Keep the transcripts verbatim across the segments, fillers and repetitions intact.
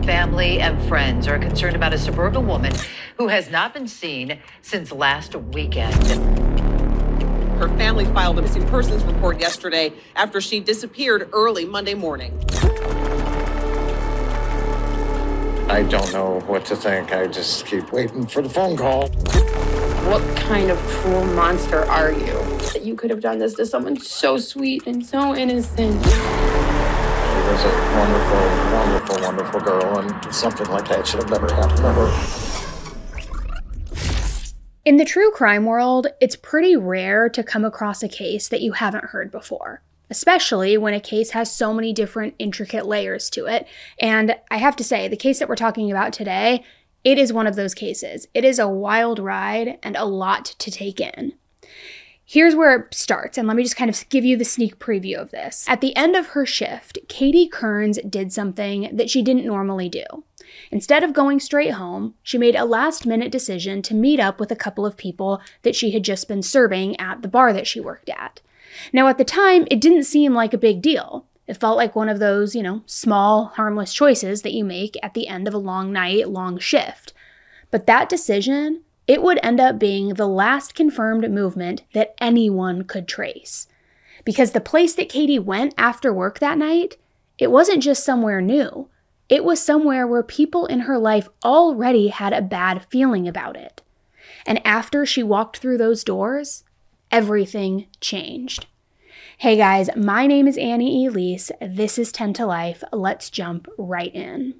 Family and friends are concerned about a suburban woman who has not been seen since last weekend. Her family filed a missing persons report yesterday after she disappeared early Monday morning. I don't know what to think. I just keep waiting for the phone call. What kind of cruel monster are you? That you could have done this to someone so sweet and so innocent. She was a wonderful, wonderful, wonderful girl, and something like that should have never happened to her. In the true crime world, it's pretty rare to come across a case that you haven't heard before, especially when a case has so many different intricate layers to it. And I have to say, the case that we're talking about today, it is one of those cases. It is a wild ride and a lot to take in. Here's where it starts, and let me just kind of give you the sneak preview of this. At the end of her shift, Katie Kearns did something that she didn't normally do. Instead of going straight home, she made a last-minute decision to meet up with a couple of people that she had just been serving at the bar that she worked at. Now, at the time, it didn't seem like a big deal. It felt like one of those, you know, small, harmless choices that you make at the end of a long night, long shift. But that decision, it would end up being the last confirmed movement that anyone could trace. Because the place that Katie went after work that night, it wasn't just somewhere new. It was somewhere where people in her life already had a bad feeling about it. And after she walked through those doors, everything changed. Hey guys, my name is Annie Elise. This is ten to Life. Let's jump right in.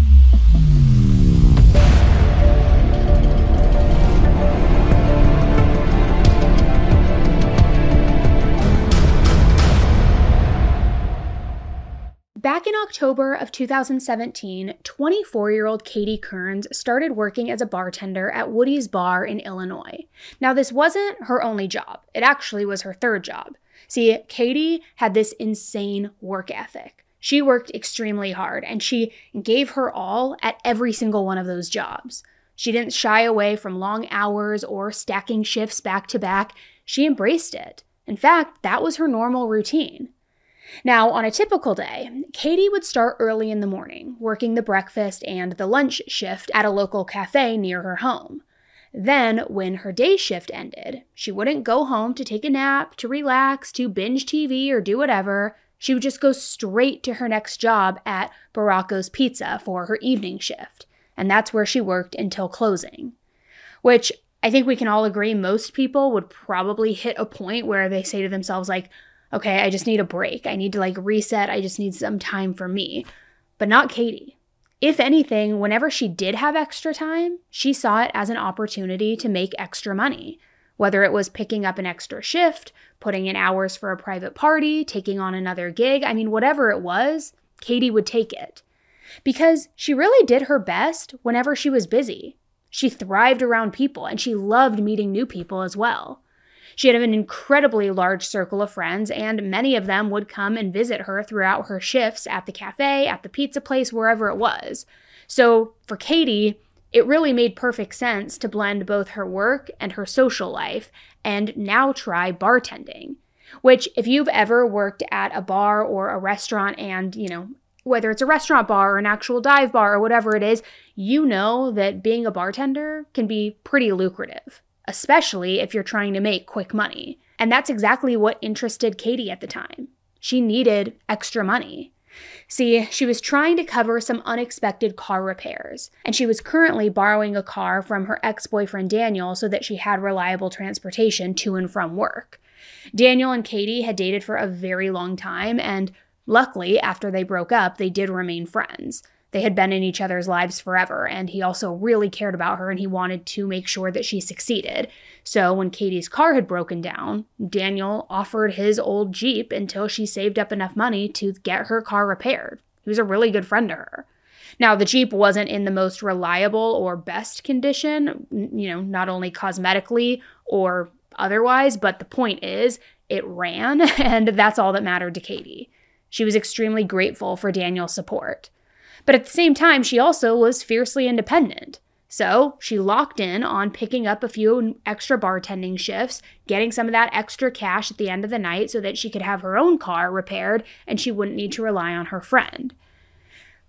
Back in October of two thousand seventeen, twenty-four-year-old Katie Kearns started working as a bartender at Woody's Bar in Illinois. Now, this wasn't her only job. It actually was her third job. See, Katie had this insane work ethic. She worked extremely hard, and she gave her all at every single one of those jobs. She didn't shy away from long hours or stacking shifts back to back. She embraced it. In fact, that was her normal routine. Now, on a typical day, Katie would start early in the morning, working the breakfast and the lunch shift at a local cafe near her home. Then, when her day shift ended, she wouldn't go home to take a nap, to relax, to binge T V, or do whatever. She would just go straight to her next job at Baracco's Pizza for her evening shift. And that's where she worked until closing. Which, I think we can all agree most people would probably hit a point where they say to themselves, like, okay, I just need a break. I need to like reset. I just need some time for me. But not Katie. If anything, whenever she did have extra time, she saw it as an opportunity to make extra money. Whether it was picking up an extra shift, putting in hours for a private party, taking on another gig, I mean, whatever it was, Katie would take it. Because she really did her best whenever she was busy. She thrived around people, and she loved meeting new people as well. She had an incredibly large circle of friends, and many of them would come and visit her throughout her shifts at the cafe, at the pizza place, wherever it was. So for Katie, it really made perfect sense to blend both her work and her social life, and now try bartending. Which, if you've ever worked at a bar or a restaurant and, you know, whether it's a restaurant bar or an actual dive bar or whatever it is, you know that being a bartender can be pretty lucrative. Especially if you're trying to make quick money. And that's exactly what interested Katie at the time. She needed extra money. See, she was trying to cover some unexpected car repairs, and she was currently borrowing a car from her ex-boyfriend Daniel so that she had reliable transportation to and from work. Daniel and Katie had dated for a very long time, and luckily, after they broke up, they did remain friends. They had been in each other's lives forever, and he also really cared about her, and he wanted to make sure that she succeeded. So when Katie's car had broken down, Daniel offered his old Jeep until she saved up enough money to get her car repaired. He was a really good friend to her. Now, the Jeep wasn't in the most reliable or best condition, you know, not only cosmetically or otherwise, but the point is, it ran, and that's all that mattered to Katie. She was extremely grateful for Daniel's support. But at the same time, she also was fiercely independent. So she locked in on picking up a few extra bartending shifts, getting some of that extra cash at the end of the night so that she could have her own car repaired and she wouldn't need to rely on her friend.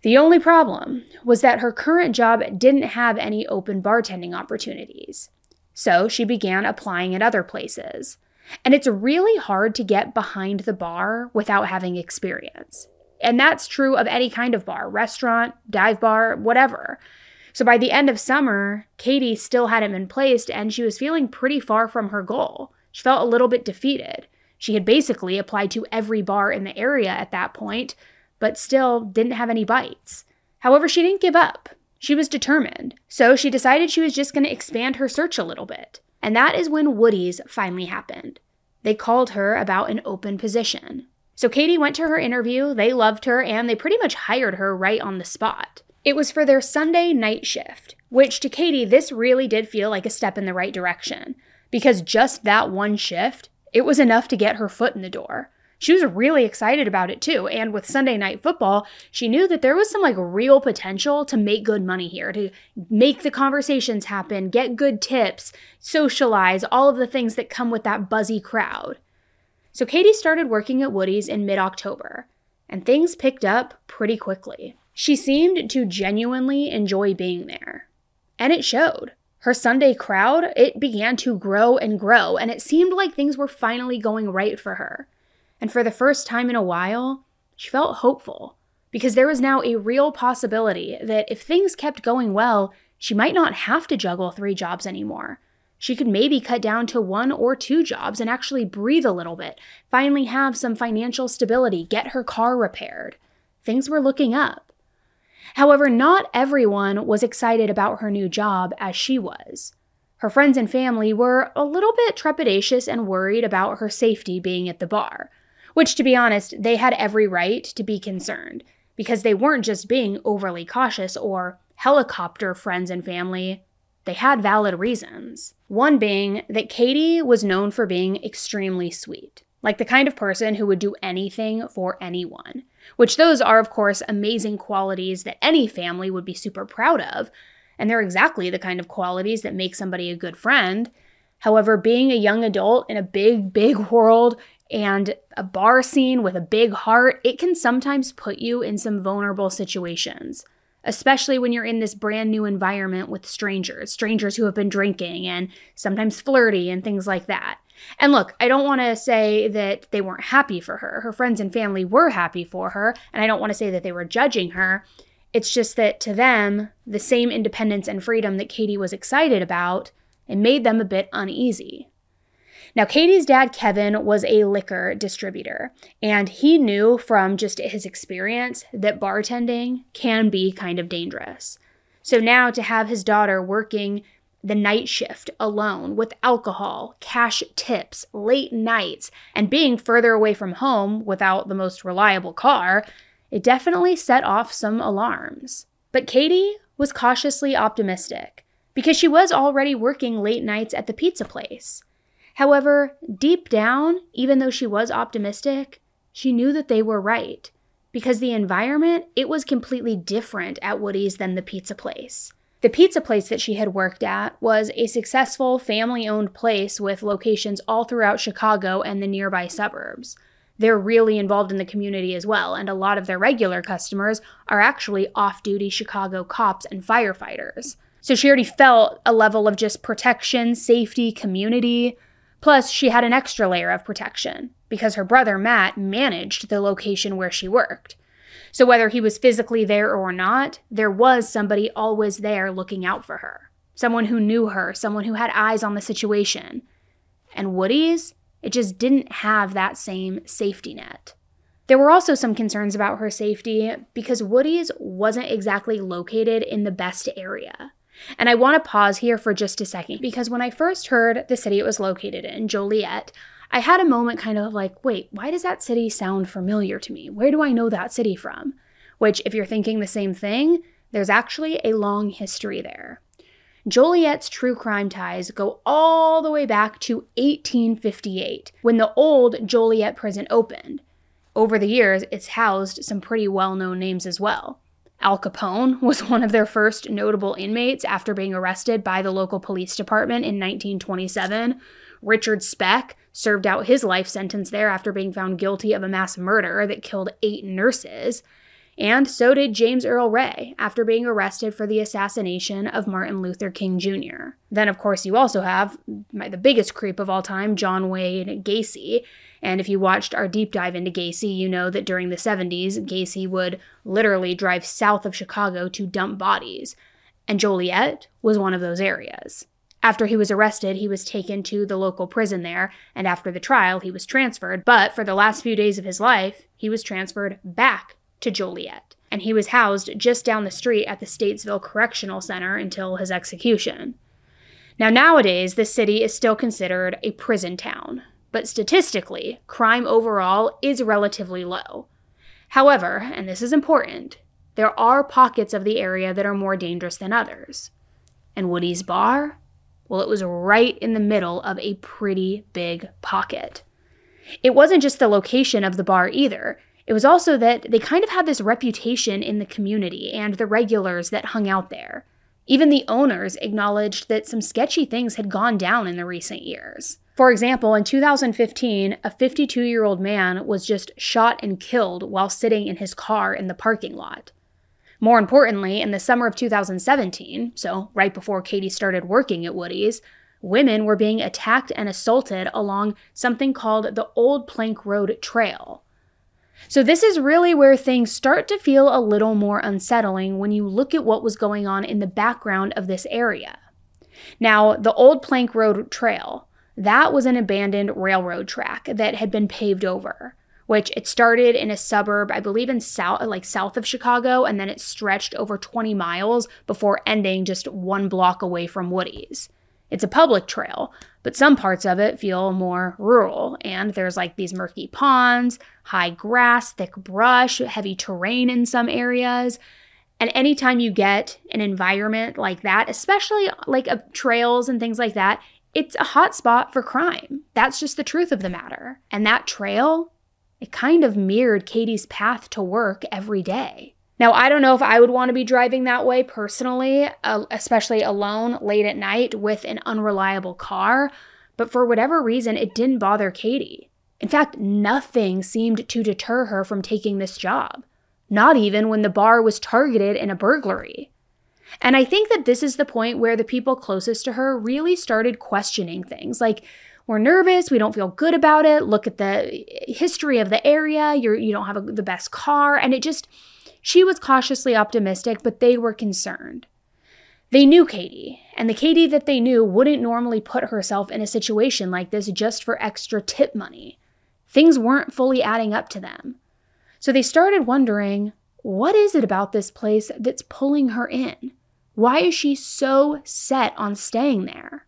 The only problem was that her current job didn't have any open bartending opportunities. So she began applying at other places. And it's really hard to get behind the bar without having experience. And that's true of any kind of bar, restaurant, dive bar, whatever. So by the end of summer, Katie still hadn't been placed and she was feeling pretty far from her goal. She felt a little bit defeated. She had basically applied to every bar in the area at that point, but still didn't have any bites. However, she didn't give up. She was determined. So she decided she was just going to expand her search a little bit. And that is when Woody's finally happened. They called her about an open position. So Katie went to her interview, they loved her, and they pretty much hired her right on the spot. It was for their Sunday night shift, which to Katie, this really did feel like a step in the right direction. Because just that one shift, it was enough to get her foot in the door. She was really excited about it too, and with Sunday Night Football, she knew that there was some like real potential to make good money here, to make the conversations happen, get good tips, socialize, all of the things that come with that buzzy crowd. So Katie started working at Woody's in mid-October, and things picked up pretty quickly. She seemed to genuinely enjoy being there, and it showed. Her Sunday crowd, it began to grow and grow, and it seemed like things were finally going right for her. And for the first time in a while, she felt hopeful, because there was now a real possibility that if things kept going well, she might not have to juggle three jobs anymore. She could maybe cut down to one or two jobs and actually breathe a little bit, finally have some financial stability, get her car repaired. Things were looking up. However, not everyone was excited about her new job as she was. Her friends and family were a little bit trepidatious and worried about her safety being at the bar. Which, to be honest, they had every right to be concerned, because they weren't just being overly cautious or helicopter friends and family. They had valid reasons. One being that Katie was known for being extremely sweet, like the kind of person who would do anything for anyone, which those are, of course, amazing qualities that any family would be super proud of, and they're exactly the kind of qualities that make somebody a good friend. However, being a young adult in a big, big world and a bar scene with a big heart, it can sometimes put you in some vulnerable situations, especially when you're in this brand new environment with strangers, strangers who have been drinking and sometimes flirty and things like that. And look, I don't want to say that they weren't happy for her. Her friends and family were happy for her, and I don't want to say that they were judging her. It's just that to them, the same independence and freedom that Katie was excited about, it made them a bit uneasy. Now, Katie's dad, Kevin, was a liquor distributor, and he knew from just his experience that bartending can be kind of dangerous. So now to have his daughter working the night shift alone with alcohol, cash tips, late nights, and being further away from home without the most reliable car, it definitely set off some alarms. But Katie was cautiously optimistic because she was already working late nights at the pizza place. However, deep down, even though she was optimistic, she knew that they were right, because the environment, it was completely different at Woody's than the pizza place. The pizza place that she had worked at was a successful family-owned place with locations all throughout Chicago and the nearby suburbs. They're really involved in the community as well, and a lot of their regular customers are actually off-duty Chicago cops and firefighters. So she already felt a level of just protection, safety, community. Plus, she had an extra layer of protection because her brother, Matt, managed the location where she worked. So whether he was physically there or not, there was somebody always there looking out for her. Someone who knew her, someone who had eyes on the situation. And Woody's, it just didn't have that same safety net. There were also some concerns about her safety because Woody's wasn't exactly located in the best area. And I want to pause here for just a second, because when I first heard the city it was located in, Joliet, I had a moment kind of like, wait, why does that city sound familiar to me? Where do I know that city from? Which, if you're thinking the same thing, there's actually a long history there. Joliet's true crime ties go all the way back to eighteen fifty-eight, when the old Joliet prison opened. Over the years, it's housed some pretty well-known names as well. Al Capone was one of their first notable inmates after being arrested by the local police department in nineteen twenty-seven. Richard Speck served out his life sentence there after being found guilty of a mass murder that killed eight nurses. And so did James Earl Ray after being arrested for the assassination of Martin Luther King Junior Then, of course, you also have my, the biggest creep of all time, John Wayne Gacy. And if you watched our deep dive into Gacy, you know that during the seventies, Gacy would literally drive south of Chicago to dump bodies. And Joliet was one of those areas. After he was arrested, he was taken to the local prison there, and after the trial, he was transferred. But for the last few days of his life, he was transferred back to Joliet, and he was housed just down the street at the Statesville Correctional Center until his execution. Now, nowadays, this city is still considered a prison town, but statistically, crime overall is relatively low. However, and this is important, there are pockets of the area that are more dangerous than others. And Woody's Bar? Well, it was right in the middle of a pretty big pocket. It wasn't just the location of the bar either. It was also that they kind of had this reputation in the community and the regulars that hung out there. Even the owners acknowledged that some sketchy things had gone down in the recent years. For example, in two thousand fifteen, a fifty-two-year-old man was just shot and killed while sitting in his car in the parking lot. More importantly, in the summer of two thousand seventeen, so right before Katie started working at Woody's, women were being attacked and assaulted along something called the Old Plank Road Trail. So this is really where things start to feel a little more unsettling when you look at what was going on in the background of this area. Now, the Old Plank Road Trail, that was an abandoned railroad track that had been paved over, which it started in a suburb, I believe in south, like south of Chicago, and then it stretched over twenty miles before ending just one block away from Woody's. It's a public trail, but some parts of it feel more rural, and there's like these murky ponds, high grass, thick brush, heavy terrain in some areas. And anytime you get an environment like that, especially like a, trails and things like that, it's a hot spot for crime. That's just the truth of the matter. And that trail, it kind of mirrored Katie's path to work every day. Now, I don't know if I would want to be driving that way personally, uh, especially alone late at night with an unreliable car, but for whatever reason, it didn't bother Katie. In fact, nothing seemed to deter her from taking this job, not even when the bar was targeted in a burglary. And I think that this is the point where the people closest to her really started questioning things like, we're nervous, we don't feel good about it, look at the history of the area, you're, you don't have a, the best car, and it just, she was cautiously optimistic, but they were concerned. They knew Katie, and the Katie that they knew wouldn't normally put herself in a situation like this just for extra tip money. Things weren't fully adding up to them. So they started wondering, what is it about this place that's pulling her in? Why is she so set on staying there?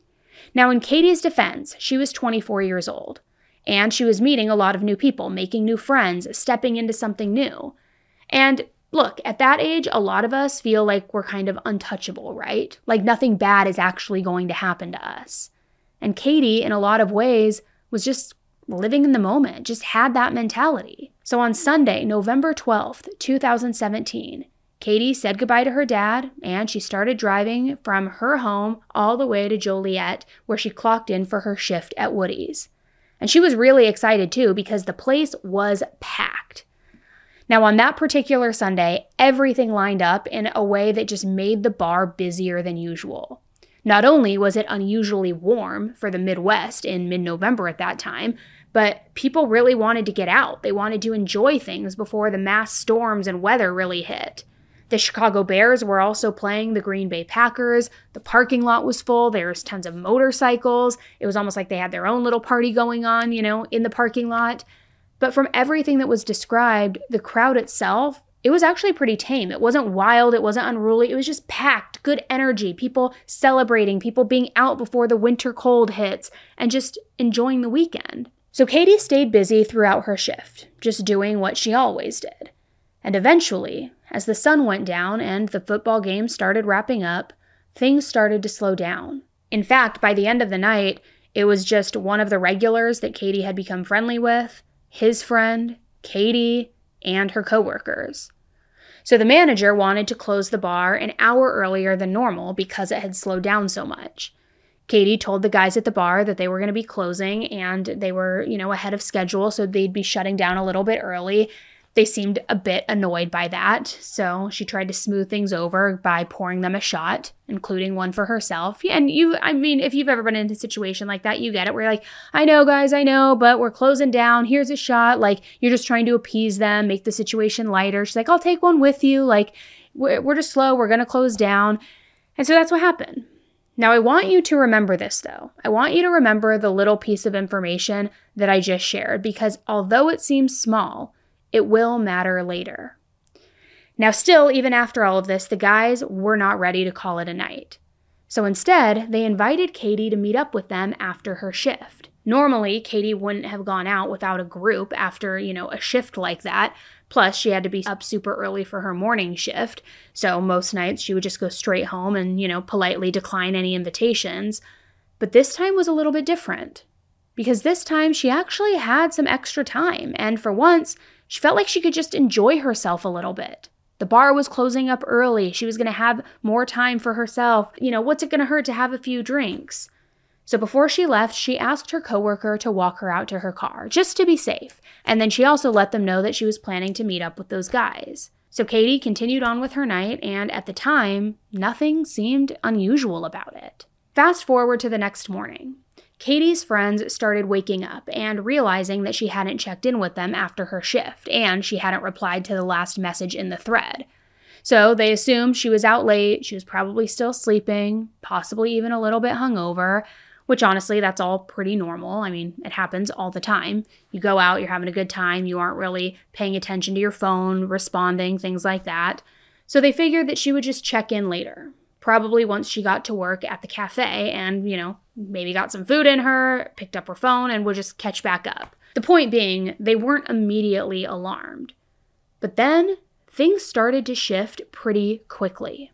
Now, in Katie's defense, she was twenty-four years old, and she was meeting a lot of new people, making new friends, stepping into something new. And look, at that age, a lot of us feel like we're kind of untouchable, right? Like nothing bad is actually going to happen to us. And Katie, in a lot of ways, was just living in the moment, just had that mentality. So on Sunday, November twelfth, two thousand seventeen, Katie said goodbye to her dad, and she started driving from her home all the way to Joliet, where she clocked in for her shift at Woody's. And she was really excited too, because the place was packed. Now, on that particular Sunday, everything lined up in a way that just made the bar busier than usual. Not only was it unusually warm for the Midwest in mid-November at that time, but people really wanted to get out. They wanted to enjoy things before the mass storms and weather really hit. The Chicago Bears were also playing the Green Bay Packers. The parking lot was full. There was tons of motorcycles. It was almost like they had their own little party going on, you know, in the parking lot. But from everything that was described, the crowd itself, it was actually pretty tame. It wasn't wild. It wasn't unruly. It was just packed, good energy, people celebrating, people being out before the winter cold hits, and just enjoying the weekend. So Katie stayed busy throughout her shift, just doing what she always did. And eventually, as the sun went down and the football game started wrapping up, things started to slow down. In fact, by the end of the night, it was just one of the regulars that Katie had become friendly with, his friend, Katie, and her coworkers. So the manager wanted to close the bar an hour earlier than normal because it had slowed down so much. Katie told the guys at the bar that they were going to be closing and they were, you know, ahead of schedule, so they'd be shutting down a little bit early. They seemed a bit annoyed by that, so she tried to smooth things over by pouring them a shot, including one for herself. Yeah, and you, I mean, if you've ever been in a situation like that, you get it, where you're like, I know, guys, I know, but we're closing down. Here's a shot. Like, you're just trying to appease them, make the situation lighter. She's like, I'll take one with you. Like, we're, we're just slow. We're going to close down. And so that's what happened. Now, I want you to remember this, though. I want you to remember the little piece of information that I just shared, because although it seems small, it will matter later. Now, still, even after all of this, the guys were not ready to call it a night. So instead, they invited Katie to meet up with them after her shift. Normally, Katie wouldn't have gone out without a group after, you know, a shift like that. Plus, she had to be up super early for her morning shift. So most nights she would just go straight home and, you know, politely decline any invitations. But this time was a little bit different, because this time she actually had some extra time. And for once, she felt like she could just enjoy herself a little bit. The bar was closing up early. She was going to have more time for herself. You know, what's it going to hurt to have a few drinks? So before she left, she asked her coworker to walk her out to her car, just to be safe. And then she also let them know that she was planning to meet up with those guys. So Katie continued on with her night, and at the time, nothing seemed unusual about it. Fast forward to the next morning. Katie's friends started waking up and realizing that she hadn't checked in with them after her shift, and she hadn't replied to the last message in the thread. So they assumed she was out late, she was probably still sleeping, possibly even a little bit hungover, which honestly, that's all pretty normal. I mean, it happens all the time. You go out, you're having a good time, you aren't really paying attention to your phone, responding, things like that. So they figured that she would just check in later. Probably once she got to work at the cafe and, you know, maybe got some food in her, picked up her phone, and would just catch back up. The point being, they weren't immediately alarmed. But then, things started to shift pretty quickly.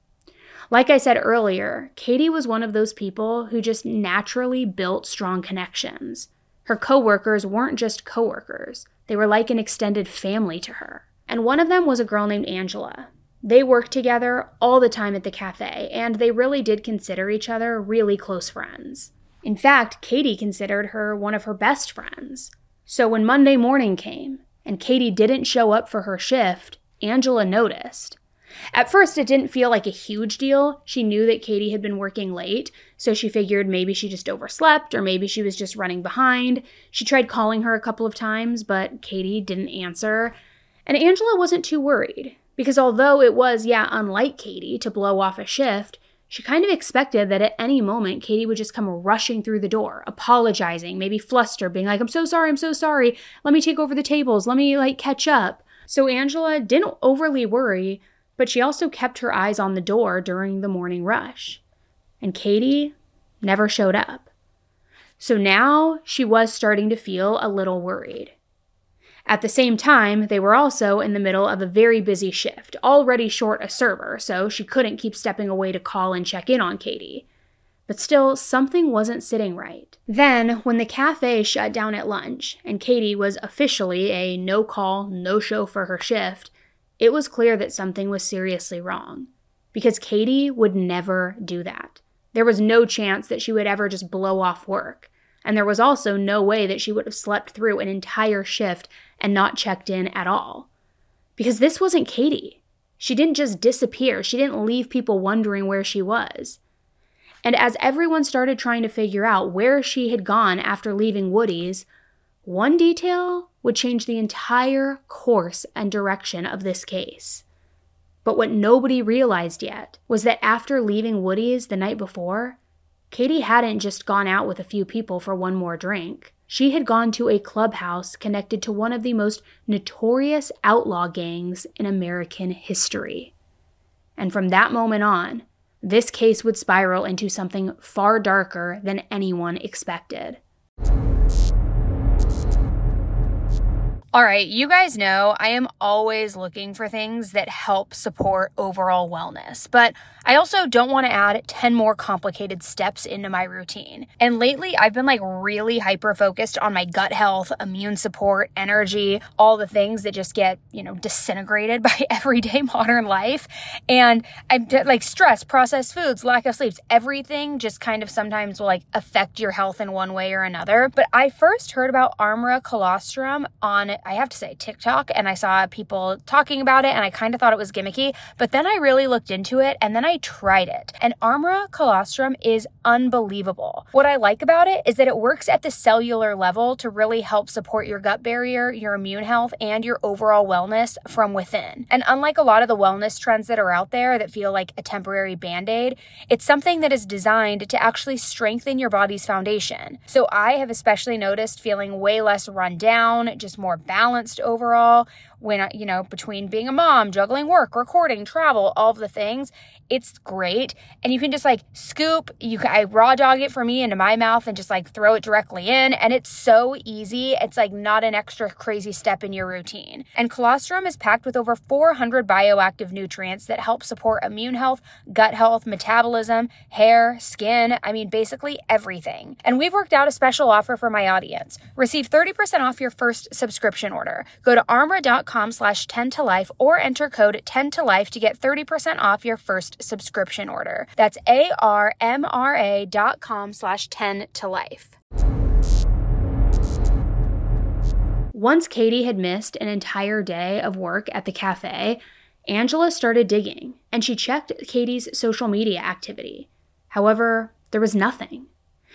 Like I said earlier, Katie was one of those people who just naturally built strong connections. Her coworkers weren't just coworkers. They were like an extended family to her. And one of them was a girl named Angela. They worked together all the time at the cafe, and they really did consider each other really close friends. In fact, Katie considered her one of her best friends. So when Monday morning came, and Katie didn't show up for her shift, Angela noticed. At first, it didn't feel like a huge deal. She knew that Katie had been working late, so she figured maybe she just overslept, or maybe she was just running behind. She tried calling her a couple of times, but Katie didn't answer. And Angela wasn't too worried. Because although it was, yeah, unlike Katie to blow off a shift, she kind of expected that at any moment, Katie would just come rushing through the door, apologizing, maybe flustered, being like, I'm so sorry, I'm so sorry. Let me take over the tables. Let me, like, catch up. So Angela didn't overly worry, but she also kept her eyes on the door during the morning rush. And Katie never showed up. So now she was starting to feel a little worried. At the same time, they were also in the middle of a very busy shift, already short a server, so she couldn't keep stepping away to call and check in on Katie. But still, something wasn't sitting right. Then, when the cafe shut down at lunch, and Katie was officially a no-call, no-show for her shift, it was clear that something was seriously wrong. Because Katie would never do that. There was no chance that she would ever just blow off work. And there was also no way that she would have slept through an entire shift and not checked in at all. Because this wasn't Katie. She didn't just disappear. She didn't leave people wondering where she was. And as everyone started trying to figure out where she had gone after leaving Woody's, one detail would change the entire course and direction of this case. But what nobody realized yet was that after leaving Woody's the night before, Katie hadn't just gone out with a few people for one more drink. She had gone to a clubhouse connected to one of the most notorious outlaw gangs in American history. And from that moment on, this case would spiral into something far darker than anyone expected. All right, you guys know I am always looking for things that help support overall wellness, but I also don't want to add ten more complicated steps into my routine. And lately, I've been like really hyper-focused on my gut health, immune support, energy, all the things that just get, you know, disintegrated by everyday modern life. And I'm like stress, processed foods, lack of sleeps, everything just kind of sometimes will like affect your health in one way or another. But I first heard about Armra colostrum on I have to say, TikTok, and I saw people talking about it, and I kind of thought it was gimmicky, but then I really looked into it, and then I tried it. And Armra Colostrum is unbelievable. What I like about it is that it works at the cellular level to really help support your gut barrier, your immune health, and your overall wellness from within. And unlike a lot of the wellness trends that are out there that feel like a temporary band-aid, it's something that is designed to actually strengthen your body's foundation. So I have especially noticed feeling way less run down, just more balanced overall. When, you know, between being a mom, juggling work, recording, travel, all of the things, it's great. And you can just like scoop, you can, I raw dog it for me into my mouth and just like throw it directly in. And it's so easy. It's like not an extra crazy step in your routine. And colostrum is packed with over four hundred bioactive nutrients that help support immune health, gut health, metabolism, hair, skin. I mean, basically everything. And we've worked out a special offer for my audience. Receive thirty percent off your first subscription order. Go to armra dot com slash ten to life or enter code ten to life to get thirty percent off your first subscription order. That's A-R-M-R-A dot com slash ten to life. Once Katie had missed an entire day of work at the cafe, Angela started digging, and she checked Katie's social media activity. However, there was nothing.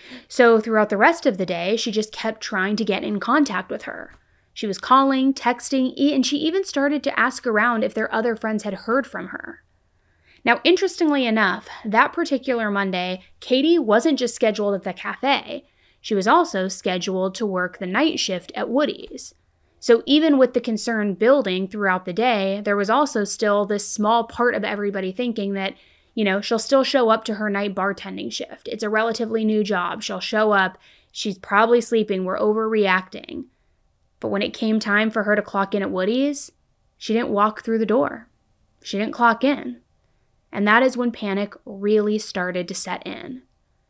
So throughout the rest of the day, she just kept trying to get in contact with her. She was calling, texting, and she even started to ask around if their other friends had heard from her. Now, interestingly enough, that particular Monday, Katie wasn't just scheduled at the cafe. She was also scheduled to work the night shift at Woody's. So even with the concern building throughout the day, there was also still this small part of everybody thinking that, you know, she'll still show up to her night bartending shift. It's a relatively new job. She'll show up. She's probably sleeping. We're overreacting. But when it came time for her to clock in at Woody's, she didn't walk through the door. She didn't clock in. And that is when panic really started to set in.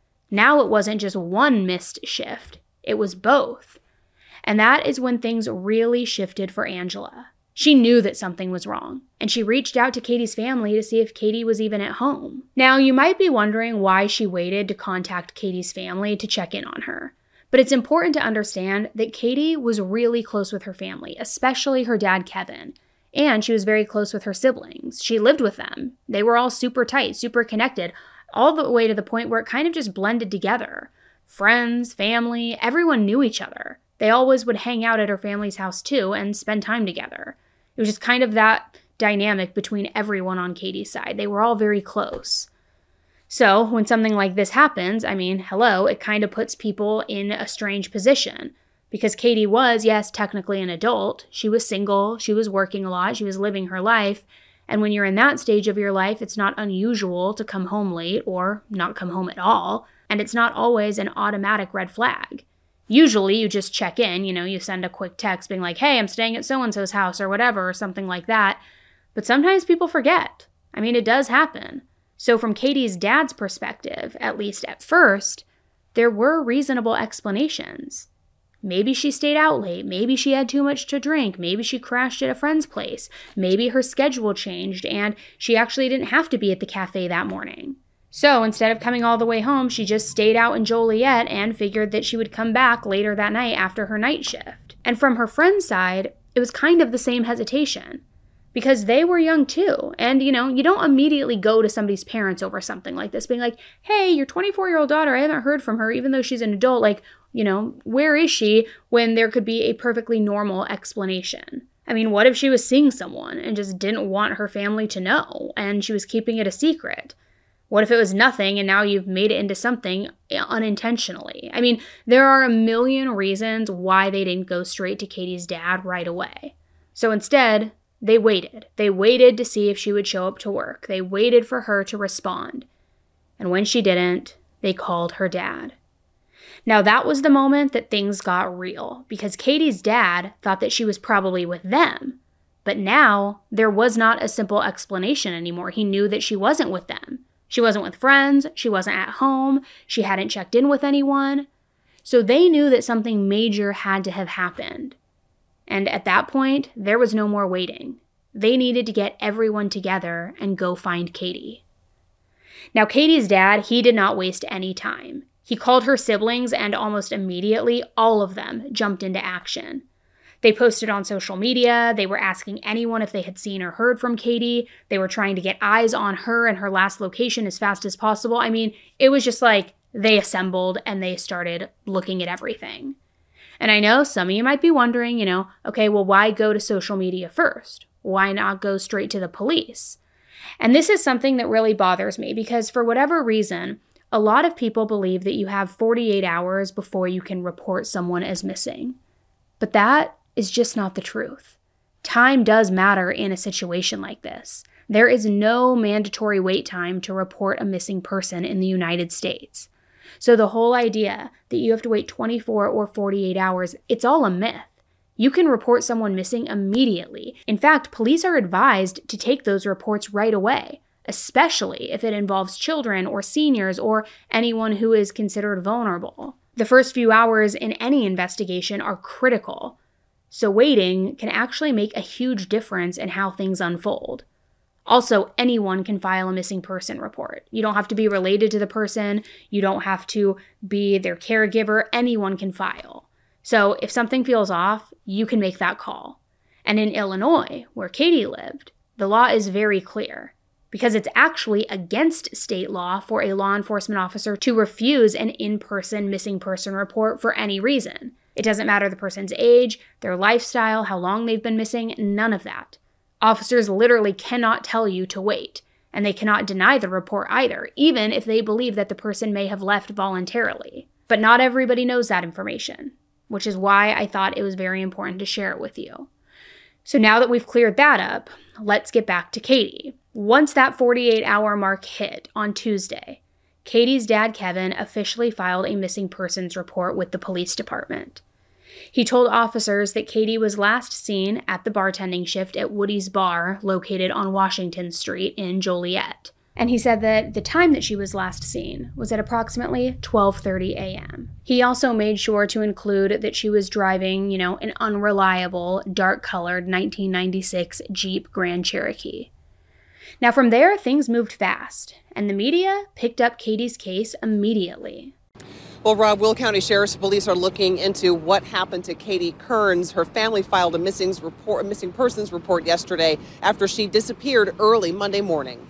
Now it wasn't just one missed shift. It was both. And that is when things really shifted for Angela. She knew that something was wrong, and she reached out to Katie's family to see if Katie was even at home. Now, you might be wondering why she waited to contact Katie's family to check in on her. But it's important to understand that Katie was really close with her family, especially her dad, Kevin. And she was very close with her siblings. She lived with them. They were all super tight, super connected, all the way to the point where it kind of just blended together. Friends, family, everyone knew each other. They always would hang out at her family's house too and spend time together. It was just kind of that dynamic between everyone on Katie's side. They were all very close. So when something like this happens, I mean, hello, it kind of puts people in a strange position. Because Katie was, yes, technically an adult. She was single. She was working a lot. She was living her life. And when you're in that stage of your life, it's not unusual to come home late or not come home at all. And it's not always an automatic red flag. Usually you just check in, you know, you send a quick text being like, hey, I'm staying at so-and-so's house or whatever, or something like that. But sometimes people forget. I mean, it does happen. So from Katie's dad's perspective, at least at first, there were reasonable explanations. Maybe she stayed out late. Maybe she had too much to drink. Maybe she crashed at a friend's place. Maybe her schedule changed and she actually didn't have to be at the cafe that morning. So instead of coming all the way home, she just stayed out in Joliet and figured that she would come back later that night after her night shift. And from her friend's side, it was kind of the same hesitation. Because they were young too. And, you know, you don't immediately go to somebody's parents over something like this, being like, hey, your twenty-four-year-old daughter, I haven't heard from her, even though she's an adult. Like, you know, where is she, when there could be a perfectly normal explanation? I mean, what if she was seeing someone and just didn't want her family to know, and she was keeping it a secret? What if it was nothing and now you've made it into something unintentionally? I mean, there are a million reasons why they didn't go straight to Katie's dad right away. So instead, they waited. They waited to see if she would show up to work. They waited for her to respond. And when she didn't, they called her dad. Now, that was the moment that things got real, because Katie's dad thought that she was probably with them. But now, there was not a simple explanation anymore. He knew that she wasn't with them. She wasn't with friends. She wasn't at home. She hadn't checked in with anyone. So they knew that something major had to have happened. And at that point, there was no more waiting. They needed to get everyone together and go find Katie. Now, Katie's dad, he did not waste any time. He called her siblings, and almost immediately, all of them jumped into action. They posted on social media. They were asking anyone if they had seen or heard from Katie. They were trying to get eyes on her and her last location as fast as possible. I mean, it was just like they assembled and they started looking at everything. And I know some of you might be wondering, you know, okay, well, why go to social media first? Why not go straight to the police? And this is something that really bothers me because for whatever reason, a lot of people believe that you have forty-eight hours before you can report someone as missing. But that is just not the truth. Time does matter in a situation like this. There is no mandatory wait time to report a missing person in the United States. So the whole idea that you have to wait twenty-four or forty-eight hours, it's all a myth. You can report someone missing immediately. In fact, police are advised to take those reports right away, especially if it involves children or seniors or anyone who is considered vulnerable. The first few hours in any investigation are critical, so waiting can actually make a huge difference in how things unfold. Also, anyone can file a missing person report. You don't have to be related to the person. You don't have to be their caregiver. Anyone can file. So if something feels off, you can make that call. And in Illinois, where Katie lived, the law is very clear because it's actually against state law for a law enforcement officer to refuse an in-person missing person report for any reason. It doesn't matter the person's age, their lifestyle, how long they've been missing, none of that. Officers literally cannot tell you to wait, and they cannot deny the report either, even if they believe that the person may have left voluntarily. But not everybody knows that information, which is why I thought it was very important to share it with you. So now that we've cleared that up, let's get back to Katie. Once that forty-eight hour mark hit on Tuesday, Katie's dad, Kevin, officially filed a missing persons report with the police department. He told officers that Katie was last seen at the bartending shift at Woody's Bar, located on Washington Street in Joliet. And he said that the time that she was last seen was at approximately twelve thirty a.m. He also made sure to include that she was driving, you know, an unreliable, dark-colored nineteen ninety-six Jeep Grand Cherokee. Now from there, things moved fast, and the media picked up Katie's case immediately. Well, Rob, Will County Sheriff's Police are looking into what happened to Katie Kearns. Her family filed a missing, report, a missing persons report yesterday after she disappeared early Monday morning.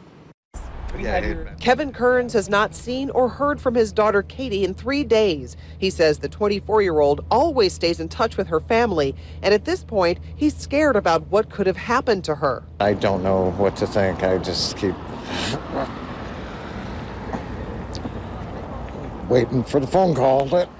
Yeah, Kevin Kearns has not seen or heard from his daughter Katie in three days. He says the twenty-four-year-old always stays in touch with her family, and at this point, he's scared about what could have happened to her. I don't know what to think. I just keep waiting for the phone call that,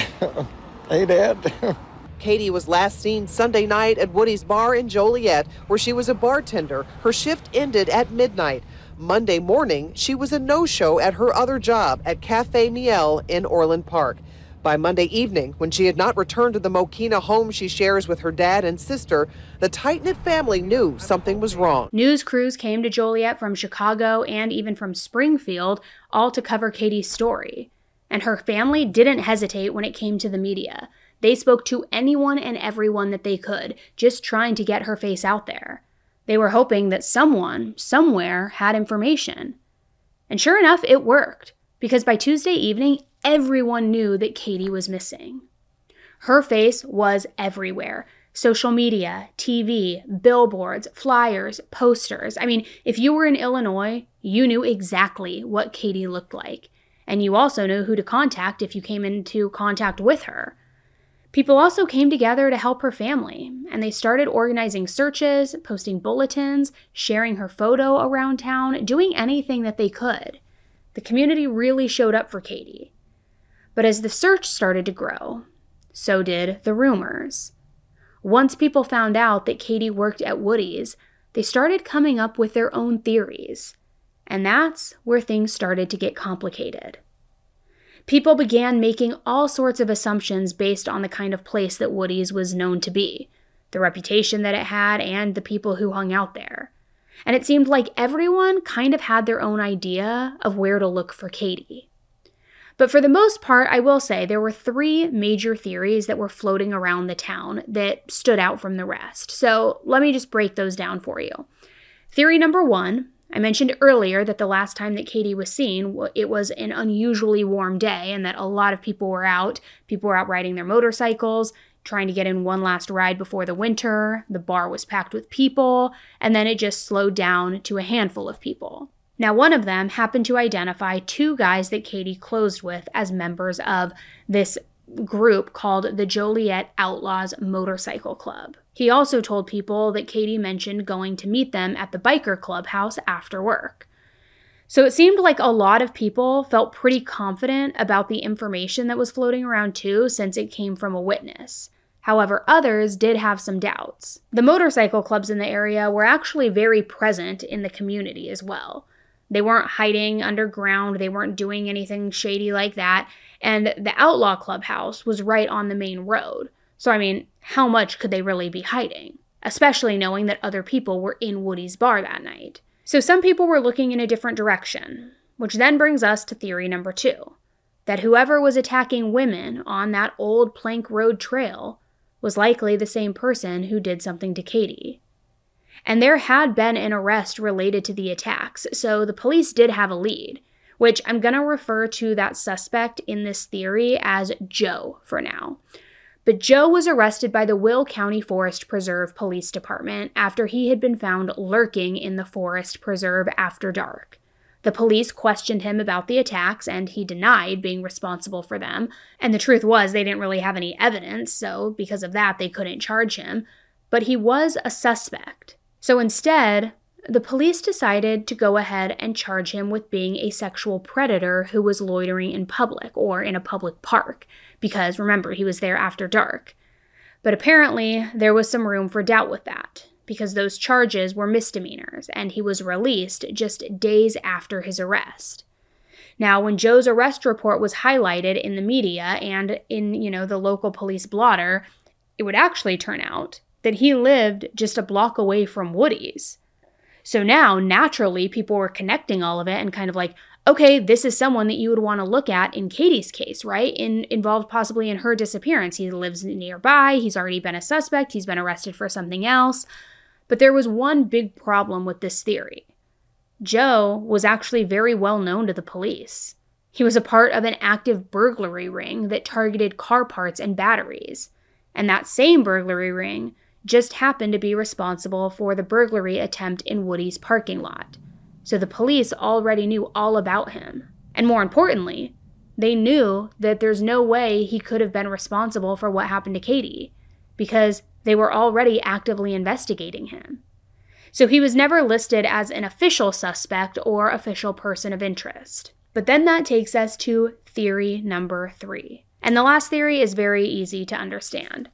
hey, Dad. Katie was last seen Sunday night at Woody's Bar in Joliet, where she was a bartender. Her shift ended at midnight. Monday morning, she was a no-show at her other job at Cafe Miel in Orland Park. By Monday evening, when she had not returned to the Mokena home she shares with her dad and sister, the tight-knit family knew something was wrong. News crews came to Joliet from Chicago and even from Springfield, all to cover Katie's story. And her family didn't hesitate when it came to the media. They spoke to anyone and everyone that they could, just trying to get her face out there. They were hoping that someone, somewhere, had information. And sure enough, it worked, because by Tuesday evening, everyone knew that Katie was missing. Her face was everywhere. Social media, T V, billboards, flyers, posters. I mean, if you were in Illinois, you knew exactly what Katie looked like. And you also knew who to contact if you came into contact with her. People also came together to help her family, and they started organizing searches, posting bulletins, sharing her photo around town, doing anything that they could. The community really showed up for Katie. But as the search started to grow, so did the rumors. Once people found out that Katie worked at Woody's, they started coming up with their own theories. And that's where things started to get complicated. People began making all sorts of assumptions based on the kind of place that Woody's was known to be, the reputation that it had, and the people who hung out there. And it seemed like everyone kind of had their own idea of where to look for Katie. But for the most part, I will say there were three major theories that were floating around the town that stood out from the rest. So let me just break those down for you. Theory number one, I mentioned earlier that the last time that Katie was seen, it was an unusually warm day and that a lot of people were out. People were out riding their motorcycles. trying to get in one last ride before the winter. The bar was packed with people, and then it just slowed down to a handful of people. Now, one of them happened to identify two guys that Katie closed with as members of this group called the Joliet Outlaws Motorcycle Club. He also told people that Katie mentioned going to meet them at the biker clubhouse after work. So it seemed like a lot of people felt pretty confident about the information that was floating around too, since it came from a witness. However, others did have some doubts. The motorcycle clubs in the area were actually very present in the community as well. They weren't hiding underground, they weren't doing anything shady like that, and the Outlaw Clubhouse was right on the main road. So, I mean, how much could they really be hiding? Especially knowing that other people were in Woody's bar that night. So some people were looking in a different direction, which then brings us to theory number two, that whoever was attacking women on that old plank road trail was likely the same person who did something to Katie. And there had been an arrest related to the attacks, so the police did have a lead, which I'm going to refer to that suspect in this theory as Joe for now. But Joe was arrested by the Will County Forest Preserve Police Department after he had been found lurking in the forest preserve after dark. The police questioned him about the attacks, and he denied being responsible for them. And the truth was, they didn't really have any evidence, so because of that, they couldn't charge him. But he was a suspect. So instead, the police decided to go ahead and charge him with being a sexual predator who was loitering in public or in a public park, because remember, he was there after dark. But apparently, there was some room for doubt with that, because those charges were misdemeanors, and he was released just days after his arrest. Now, when Joe's arrest report was highlighted in the media and in, you know, the local police blotter, it would actually turn out that he lived just a block away from Woody's. So now, naturally, people were connecting all of it and kind of like, okay, this is someone that you would want to look at in Katie's case, right? In, involved possibly in her disappearance. He lives nearby, he's already been a suspect, he's been arrested for something else. But there was one big problem with this theory. Joe was actually very well known to the police. He was a part of an active burglary ring that targeted car parts and batteries. And that same burglary ring just happened to be responsible for the burglary attempt in Woody's parking lot. So the police already knew all about him. And more importantly, they knew that there's no way he could have been responsible for what happened to Katie, because they were already actively investigating him. So he was never listed as an official suspect or official person of interest. But then that takes us to theory number three. And the last theory is very easy to understand.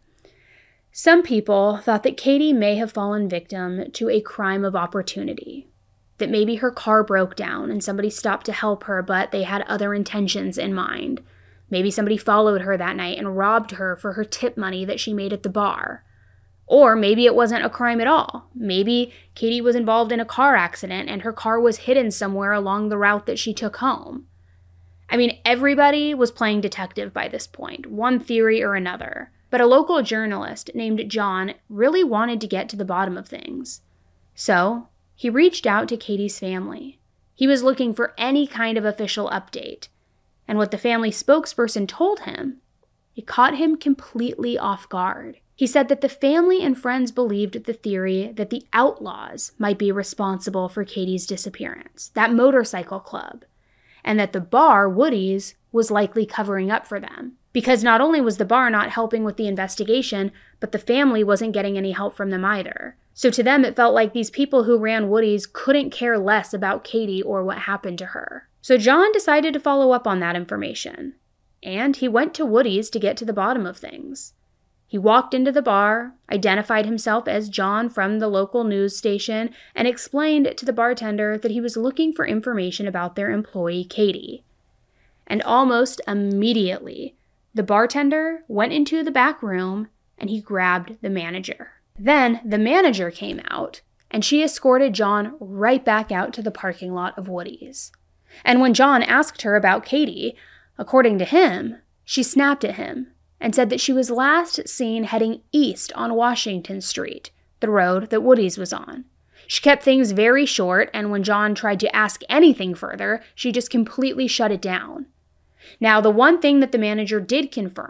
Some people thought that Katie may have fallen victim to a crime of opportunity. That maybe her car broke down and somebody stopped to help her, but they had other intentions in mind. Maybe somebody followed her that night and robbed her for her tip money that she made at the bar. Or maybe it wasn't a crime at all. Maybe Katie was involved in a car accident and her car was hidden somewhere along the route that she took home. I mean, everybody was playing detective by this point, one theory or another. But a local journalist named John really wanted to get to the bottom of things. So he reached out to Katie's family. He was looking for any kind of official update. And what the family spokesperson told him, it caught him completely off guard. He said that the family and friends believed the theory that the Outlaws might be responsible for Katie's disappearance, that motorcycle club, and that the bar, Woody's, was likely covering up for them. Because not only was the bar not helping with the investigation, but the family wasn't getting any help from them either. So to them, it felt like these people who ran Woody's couldn't care less about Katie or what happened to her. So John decided to follow up on that information. And he went to Woody's to get to the bottom of things. He walked into the bar, identified himself as John from the local news station, and explained to the bartender that he was looking for information about their employee, Katie. And almost immediately, the bartender went into the back room and he grabbed the manager. Then the manager came out and she escorted John right back out to the parking lot of Woody's. And when John asked her about Katie, according to him, she snapped at him and said that she was last seen heading east on Washington Street, the road that Woody's was on. She kept things very short, and when John tried to ask anything further, she just completely shut it down. Now, the one thing that the manager did confirm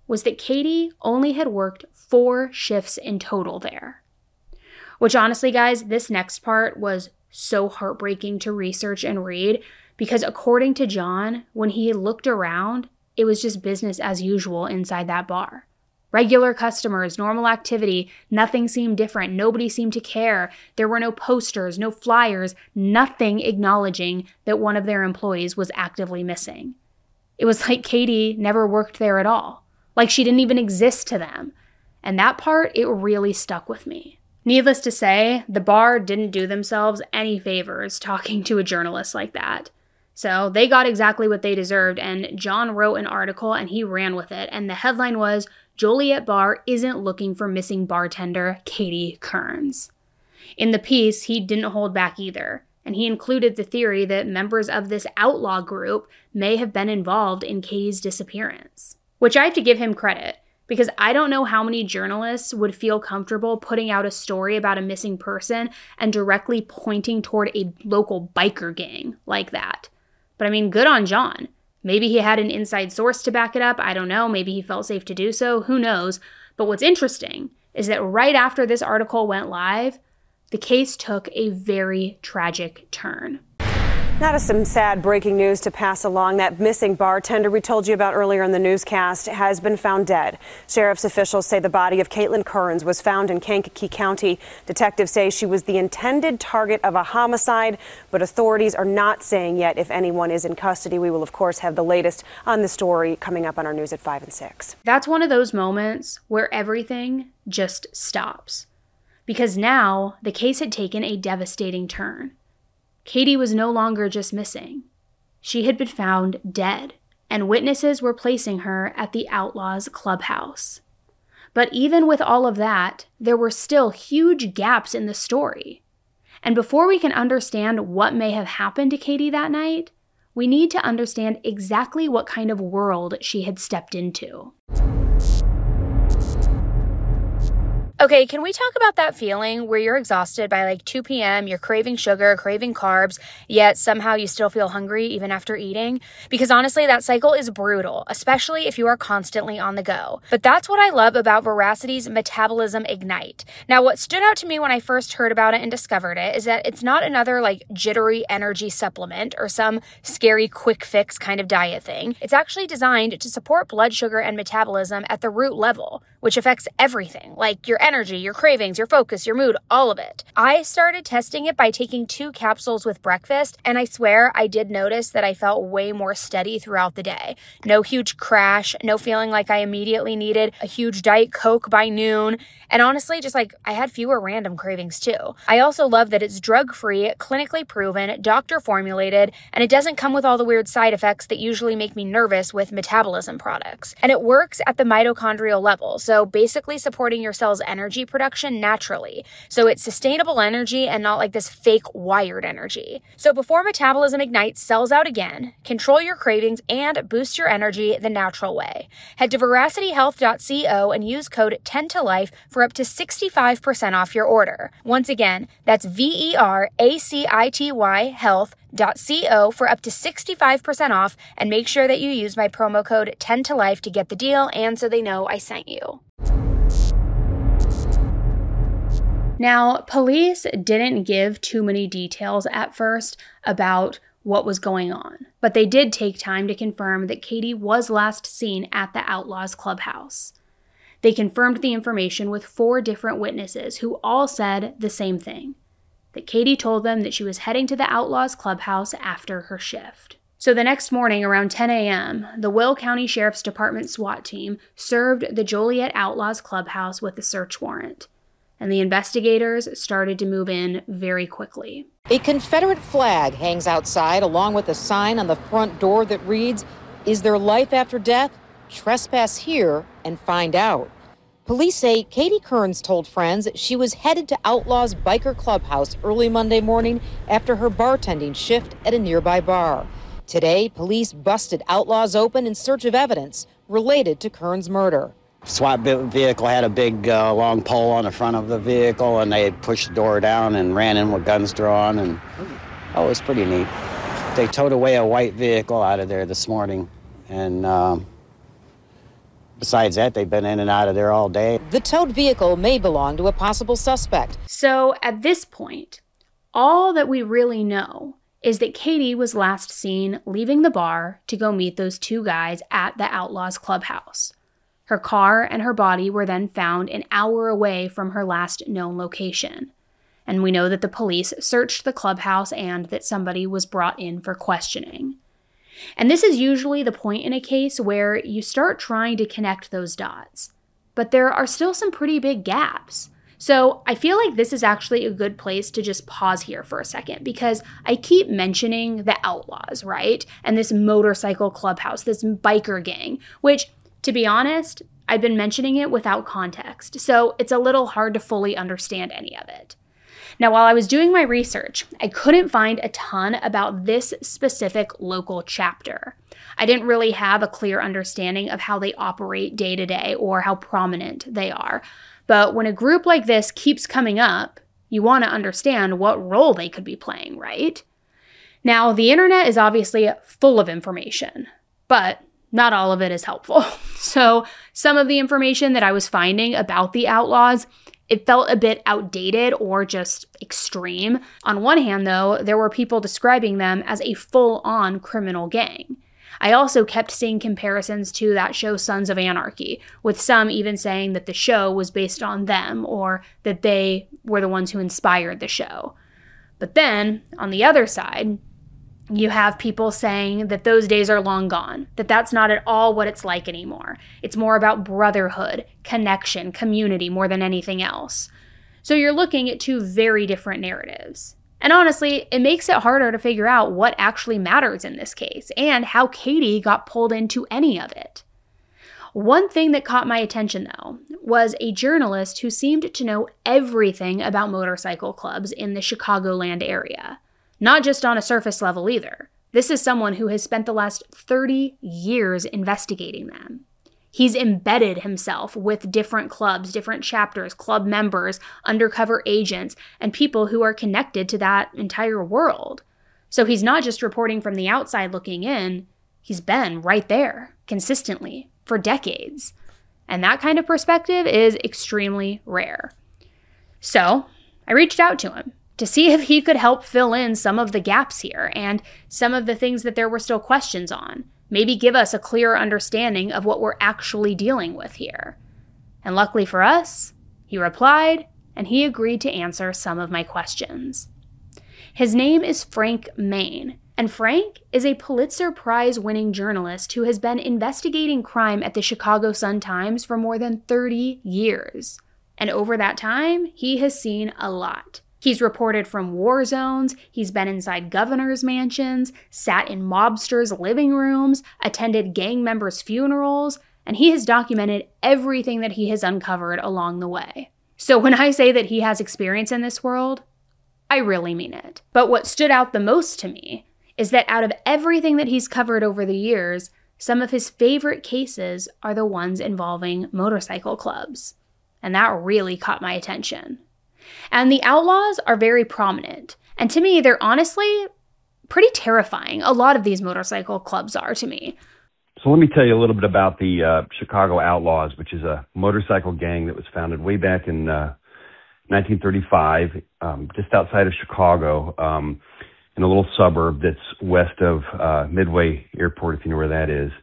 was that Katie only had worked four shifts in total there. Which honestly, guys, this next part was so heartbreaking to research and read because according to John, when he looked around, it was just business as usual inside that bar. Regular customers, normal activity, nothing seemed different. Nobody seemed to care. There were no posters, no flyers, nothing acknowledging that one of their employees was actively missing. It was like Katie never worked there at all. Like she didn't even exist to them. And that part, it really stuck with me. Needless to say, the bar didn't do themselves any favors talking to a journalist like that. So they got exactly what they deserved, and John wrote an article and he ran with it. And the headline was, Joliet Bar isn't looking for missing bartender Katie Kearns. In the piece, he didn't hold back either, and he included the theory that members of this outlaw group may have been involved in Katie's disappearance. Which I have to give him credit, because I don't know how many journalists would feel comfortable putting out a story about a missing person and directly pointing toward a local biker gang like that. But I mean, good on John. Maybe he had an inside source to back it up. I don't know. Maybe he felt safe to do so. Who knows? But what's interesting is that right after this article went live, the case took a very tragic turn. Now to some sad breaking news to pass along. That missing bartender we told you about earlier in the newscast has been found dead. Sheriff's officials say the body of Caitlin Kearns was found in Kankakee County. Detectives say she was the intended target of a homicide, but authorities are not saying yet if anyone is in custody. We will, of course, have the latest on the story coming up on our news at five and six. That's one of those moments where everything just stops. Because now the case had taken a devastating turn. Katie was no longer just missing. She had been found dead, and witnesses were placing her at the Outlaws Clubhouse. But even with all of that, there were still huge gaps in the story. And before we can understand what may have happened to Katie that night, we need to understand exactly what kind of world she had stepped into. Okay, can we talk about that feeling where you're exhausted by like two p.m., you're craving sugar, craving carbs, yet somehow you still feel hungry even after eating? Because honestly, that cycle is brutal, especially if you are constantly on the go. But that's what I love about Veracity's Metabolism Ignite. Now, what stood out to me when I first heard about it and discovered it is that it's not another like jittery energy supplement or some scary quick fix kind of diet thing. It's actually designed to support blood sugar and metabolism at the root level, which affects everything, like your energy, your cravings, your focus, your mood, all of it. I started testing it by taking two capsules with breakfast, and I swear I did notice that I felt way more steady throughout the day. No huge crash, no feeling like I immediately needed a huge Diet Coke by noon, and honestly, just like I had fewer random cravings too. I also love that it's drug-free, clinically proven, doctor-formulated, and it doesn't come with all the weird side effects that usually make me nervous with metabolism products. And it works at the mitochondrial level, so basically supporting your cell's energy production naturally. So it's sustainable energy and not like this fake wired energy. So before Metabolism Ignites sells out again, control your cravings and boost your energy the natural way. Head to veracity health dot co and use code ten to life for up to sixty-five percent off your order. Once again, that's V E R A C I T Y health dot co for up to sixty-five percent off, and make sure that you use my promo code ten to life to get the deal and so they know I sent you. Now, police didn't give too many details at first about what was going on, but they did take time to confirm that Katie was last seen at the Outlaws Clubhouse. They confirmed the information with four different witnesses who all said the same thing, that Katie told them that she was heading to the Outlaws Clubhouse after her shift. So the next morning around ten a.m., the Will County Sheriff's Department SWAT team served the Joliet Outlaws Clubhouse with a search warrant, and the investigators started to move in very quickly. A Confederate flag hangs outside along with a sign on the front door that reads, "Is there life after death? Trespass here and find out." Police say Katie Kearns told friends she was headed to Outlaws Biker Clubhouse early Monday morning after her bartending shift at a nearby bar. Today, police busted Outlaws open in search of evidence related to Kearns' murder. SWAT vehicle had a big uh, long pole on the front of the vehicle, and they had pushed the door down and ran in with guns drawn, and oh, it was pretty neat. They towed away a white vehicle out of there this morning, and um, Besides that, they've been in and out of there all day. The towed vehicle may belong to a possible suspect. So at this point, all that we really know is that Katie was last seen leaving the bar to go meet those two guys at the Outlaws Clubhouse. Her car and her body were then found an hour away from her last known location. And we know that the police searched the clubhouse and that somebody was brought in for questioning. And this is usually the point in a case where you start trying to connect those dots. But there are still some pretty big gaps. So I feel like this is actually a good place to just pause here for a second, because I keep mentioning the Outlaws, right? And this motorcycle clubhouse, this biker gang, which, to be honest, I've been mentioning it without context. So it's a little hard to fully understand any of it. Now, while I was doing my research, I couldn't find a ton about this specific local chapter. I didn't really have a clear understanding of how they operate day to day or how prominent they are. But when a group like this keeps coming up, you want to understand what role they could be playing, right? Now, the internet is obviously full of information, but not all of it is helpful. So some of the information that I was finding about the Outlaws, it felt a bit outdated or just extreme. On one hand, though, there were people describing them as a full-on criminal gang. I also kept seeing comparisons to that show Sons of Anarchy, with some even saying that the show was based on them or that they were the ones who inspired the show. But then, on the other side, you have people saying that those days are long gone, that that's not at all what it's like anymore. It's more about brotherhood, connection, community more than anything else. So you're looking at two very different narratives. And honestly, it makes it harder to figure out what actually matters in this case and how Katie got pulled into any of it. One thing that caught my attention, though, was a journalist who seemed to know everything about motorcycle clubs in the Chicagoland area. Not just on a surface level either. This is someone who has spent the last thirty years investigating them. He's embedded himself with different clubs, different chapters, club members, undercover agents, and people who are connected to that entire world. So he's not just reporting from the outside looking in, he's been right there, consistently, for decades. And that kind of perspective is extremely rare. So I reached out to him to see if he could help fill in some of the gaps here and some of the things that there were still questions on. Maybe give us a clearer understanding of what we're actually dealing with here. And luckily for us, he replied, and he agreed to answer some of my questions. His name is Frank Main, and Frank is a Pulitzer Prize-winning journalist who has been investigating crime at the Chicago Sun-Times for more than thirty years. And over that time, he has seen a lot. He's reported from war zones, he's been inside governors' mansions, sat in mobsters' living rooms, attended gang members' funerals, and he has documented everything that he has uncovered along the way. So when I say that he has experience in this world, I really mean it. But what stood out the most to me is that out of everything that he's covered over the years, some of his favorite cases are the ones involving motorcycle clubs. And that really caught my attention. And the Outlaws are very prominent. And to me, they're honestly pretty terrifying. A lot of these motorcycle clubs are to me. So let me tell you a little bit about the uh, Chicago Outlaws, which is a motorcycle gang that was founded way back in uh, nineteen thirty-five, um, just outside of Chicago, um, in a little suburb that's west of uh, Midway Airport, if you know where that is.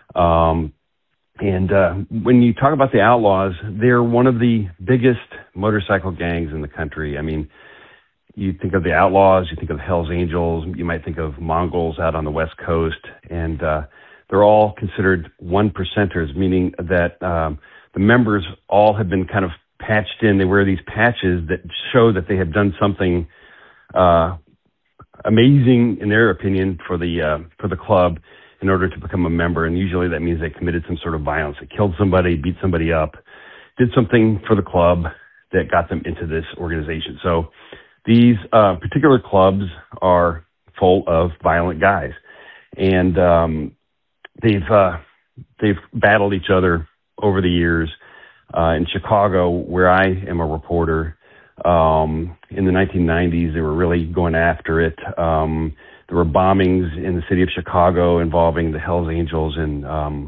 Um, And uh, when you talk about the Outlaws, they're one of the biggest motorcycle gangs in the country. I mean, you think of the Outlaws, you think of Hell's Angels, you might think of Mongols out on the West Coast, and uh, they're all considered one percenters, meaning that um, the members all have been kind of patched in. They wear these patches that show that they have done something uh, amazing, in their opinion, for the uh, for the club, in order to become a member. And usually that means they committed some sort of violence. They killed somebody, beat somebody up, did something for the club that got them into this organization. So these uh, particular clubs are full of violent guys. And um, they've uh, they've battled each other over the years. Uh, in Chicago, where I am a reporter, um, in the nineteen nineties, they were really going after it. Um, There were bombings in the city of Chicago involving the Hells Angels and um,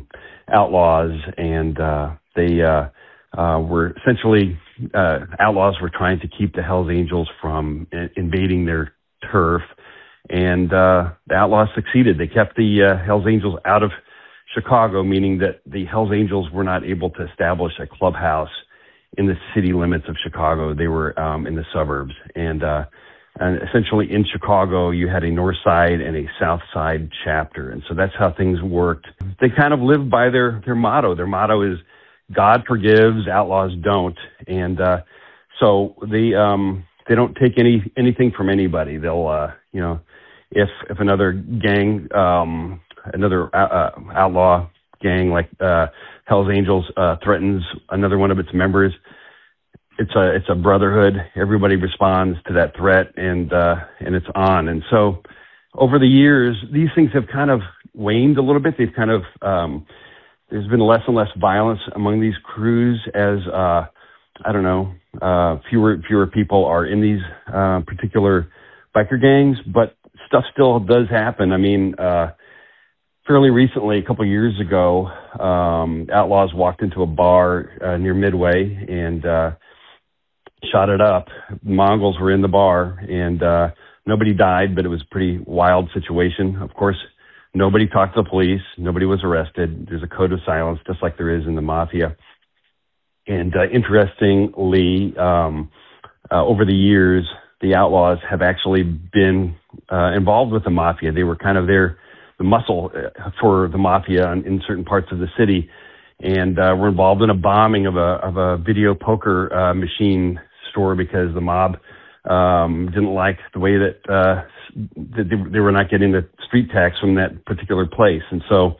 outlaws, and uh, they uh, uh, were essentially uh, outlaws were trying to keep the Hells Angels from in- invading their turf, and uh, the outlaws succeeded. They kept the uh, Hells Angels out of Chicago, meaning that the Hells Angels were not able to establish a clubhouse in the city limits of Chicago. They were um, in the suburbs, and uh, and essentially in Chicago, you had a north side and a south side chapter, and so that's how things worked. They kind of lived by their their motto. Their motto is "God forgives, outlaws don't," and uh, so they um, they don't take any anything from anybody. They'll uh, you know if if another gang um, another uh, outlaw gang like uh, Hells Angels uh, threatens another one of its members, it's a it's a brotherhood. Everybody responds to that threat, and uh, and it's on. And so, over the years, these things have kind of waned a little bit. They've kind of um, there's been less and less violence among these crews as uh, I don't know uh, fewer fewer people are in these uh, particular biker gangs, but stuff still does happen. I mean. Uh, Fairly recently, a couple of years ago, um, outlaws walked into a bar uh, near Midway and uh, shot it up. Mongols were in the bar, and uh, nobody died, but it was a pretty wild situation. Of course, nobody talked to the police. Nobody was arrested. There's a code of silence, just like there is in the mafia. And uh, interestingly, um, uh, over the years, the outlaws have actually been uh, involved with the mafia. They were kind of there. The muscle for the mafia in, in certain parts of the city, and uh, were involved in a bombing of a of a video poker uh, machine store because the mob um, didn't like the way that, uh, that they, they were not getting the street tax from that particular place, and so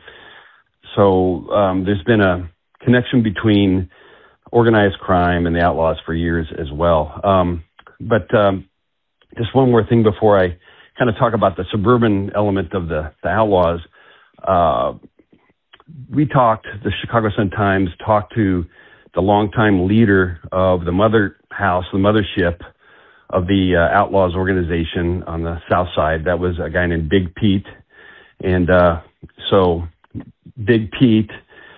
so um, there's been a connection between organized crime and the outlaws for years as well. Um, but um, just one more thing before I kind of talk about the suburban element of the, the outlaws. Uh, we talked, the Chicago Sun-Times talked to the longtime leader of the mother house, the mothership of the uh, Outlaws organization on the south side. That was a guy named Big Pete. And uh, so Big Pete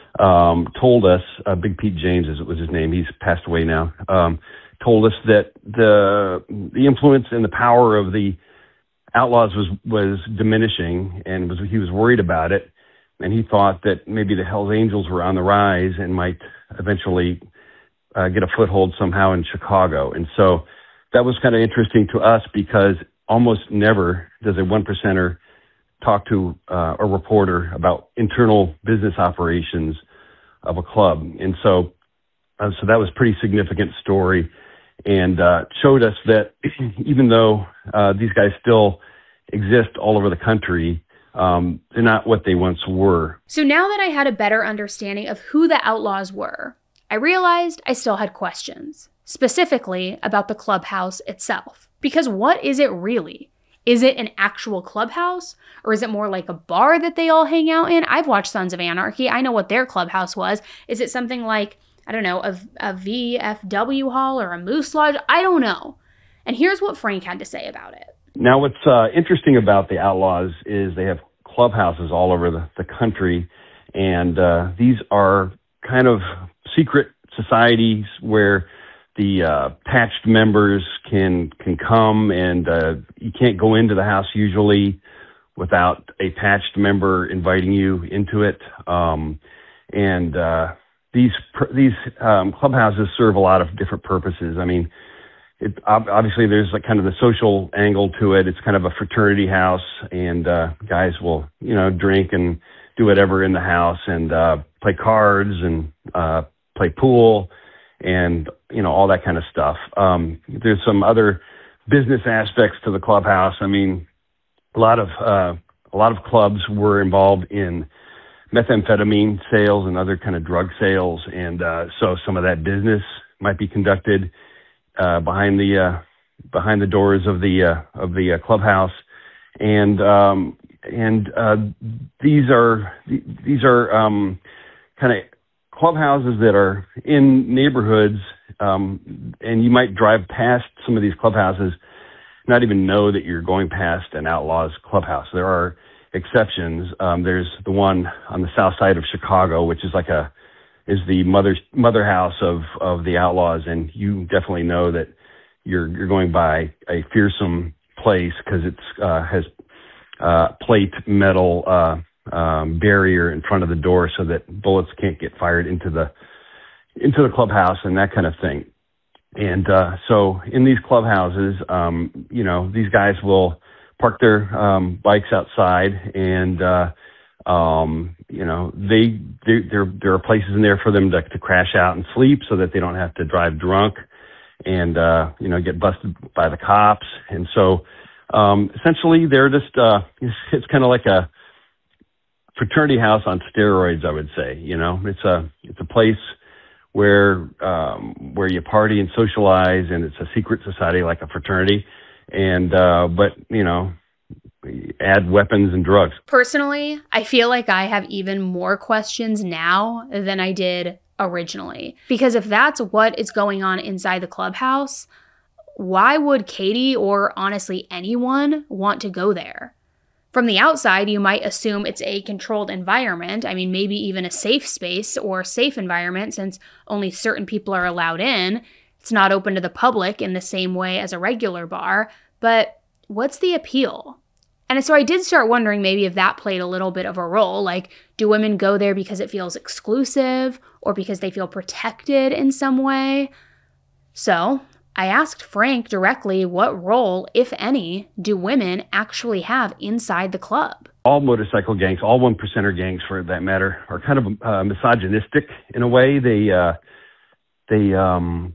um, told us, uh, Big Pete James is, was his name, he's passed away now, um, told us that the the influence and the power of the Outlaws was, was diminishing, and was he was worried about it, and he thought that maybe the Hells Angels were on the rise and might eventually uh, get a foothold somehow in Chicago. And so that was kind of interesting to us because almost never does a one percenter talk to uh, a reporter about internal business operations of a club. And so, uh, so that was a pretty significant story. And uh, showed us that even though uh, these guys still exist all over the country, um, they're not what they once were. So now that I had a better understanding of who the outlaws were, I realized I still had questions, specifically about the clubhouse itself. Because what is it really? Is it an actual clubhouse? Or is it more like a bar that they all hang out in? I've watched Sons of Anarchy. I know what their clubhouse was. Is it something like, I don't know, a, a V F W hall or a Moose Lodge? I don't know. And here's what Frank had to say about it. Now, what's uh, interesting about the Outlaws is they have clubhouses all over the, the country, and uh, these are kind of secret societies where the uh, patched members can can come, and uh, you can't go into the house usually without a patched member inviting you into it. Um, and uh, these these um, clubhouses serve a lot of different purposes. I mean, it, obviously there's like kind of the social angle to it. It's kind of a fraternity house, and uh, guys will, you know, drink and do whatever in the house, and uh, play cards and uh, play pool, and you know, all that kind of stuff. Um, there's some other business aspects to the clubhouse. I mean, a lot of uh, a lot of clubs were involved in methamphetamine sales and other kind of drug sales, and uh, so some of that business might be conducted uh, behind the uh, behind the doors of the uh, of the uh, clubhouse, and um, and uh, these are these are um, kind of clubhouses that are in neighborhoods, um, and you might drive past some of these clubhouses, not even know that you're going past an Outlaws clubhouse. There are exceptions. Um, there's the one on the south side of Chicago, which is like a is the mother mother house of of the Outlaws, and you definitely know that you're you're going by a fearsome place because it's uh, has uh, plate metal uh, um, barrier in front of the door so that bullets can't get fired into the into the clubhouse and that kind of thing. And uh, so in these clubhouses, um, you know, these guys will park their um, bikes outside, and uh, um, you know, they there there are places in there for them to, to crash out and sleep so that they don't have to drive drunk and uh, you know, get busted by the cops. And so um, essentially, they're just uh, it's, it's kind of like a fraternity house on steroids, I would say. You know, it's a it's a place where um, where you party and socialize, and it's a secret society like a fraternity. And uh, but you know, add weapons and drugs. Personally, I feel like I have even more questions now than I did originally. Because if that's what is going on inside the clubhouse, why would Katie, or honestly anyone, want to go there? From the outside, you might assume it's a controlled environment. I mean, maybe even a safe space or safe environment, since only certain people are allowed in. It's not open to the public in the same way as a regular bar. But what's the appeal? And so I did start wondering maybe if that played a little bit of a role. Like, do women go there because it feels exclusive or because they feel protected in some way? So I asked Frank directly, what role, if any, do women actually have inside the club? All motorcycle gangs, all one percenter gangs for that matter, are kind of uh, misogynistic in a way. They uh, they um,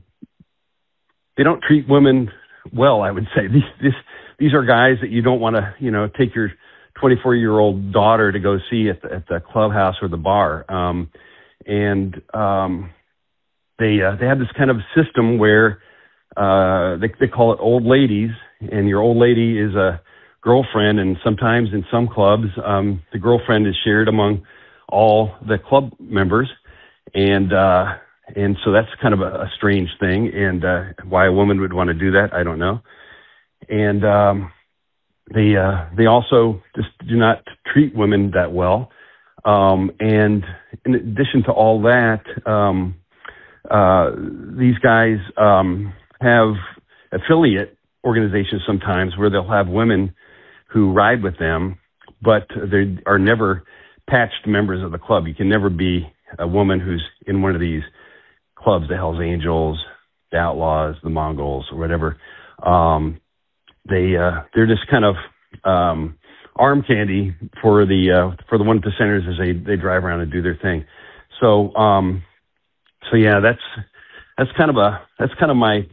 they don't treat women well, I would say. These this, these are guys that you don't want to, you know, take your twenty-four-year-old daughter to go see at the, at the clubhouse or the bar. Um, and um, they uh, they have this kind of system where Uh, they, they call it old ladies, and your old lady is a girlfriend, and sometimes in some clubs, um, the girlfriend is shared among all the club members, and uh, and so that's kind of a, a strange thing, and uh, why a woman would want to do that, I don't know. And um, they uh, they also just do not treat women that well, um, and in addition to all that, um, uh, these guys Um, have affiliate organizations sometimes where they'll have women who ride with them, but they are never patched members of the club. You can never be a woman who's in one of these clubs, the Hells Angels, the Outlaws, the Mongols, or whatever. Um, they uh, they're just kind of um, arm candy for the uh, for the one percenters as they they drive around and do their thing. So um, so yeah, that's that's kind of a that's kind of my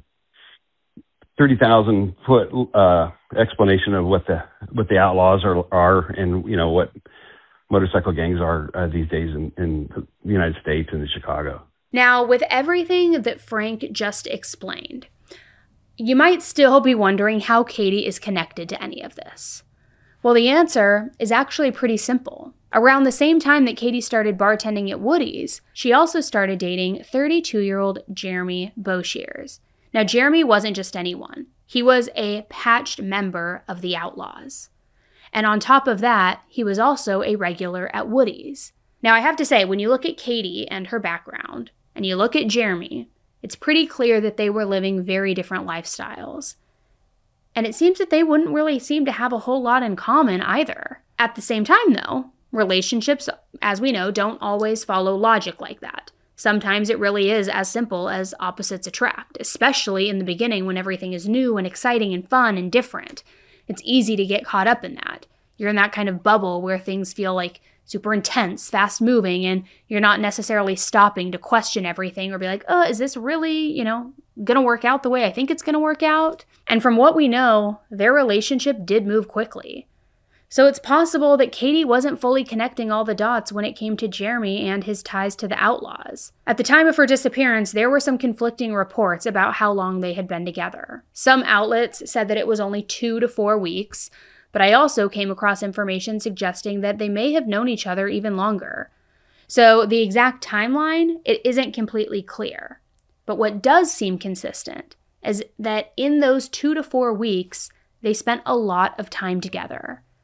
thirty thousand foot uh, explanation of what the what the Outlaws are, are and, you know, what motorcycle gangs are uh, these days in, in the United States and in Chicago. Now, with everything that Frank just explained, you might still be wondering how Katie is connected to any of this. Well, the answer is actually pretty simple. Around the same time that Katie started bartending at Woody's, she also started dating thirty-two-year-old Jeremy Boshears. Now, Jeremy wasn't just anyone. He was a patched member of the Outlaws. And on top of that, he was also a regular at Woody's. Now, I have to say, when you look at Katie and her background, and you look at Jeremy, it's pretty clear that they were living very different lifestyles. And it seems that they wouldn't really seem to have a whole lot in common either. At the same time, though, relationships, as we know, don't always follow logic like that. Sometimes it really is as simple as opposites attract, especially in the beginning when everything is new and exciting and fun and different. It's easy to get caught up in that. You're in that kind of bubble where things feel like super intense, fast moving, and you're not necessarily stopping to question everything or be like, oh, is this really, you know, gonna work out the way I think it's gonna work out? And from what we know, their relationship did move quickly. So it's possible that Katie wasn't fully connecting all the dots when it came to Jeremy and his ties to the Outlaws. At the time of her disappearance, there were some conflicting reports about how long they had been together. Some outlets said that it was only two to four weeks, but I also came across information suggesting that they may have known each other even longer. So the exact timeline, it isn't completely clear. But what does seem consistent is that in those two to four weeks, they spent a lot of time together.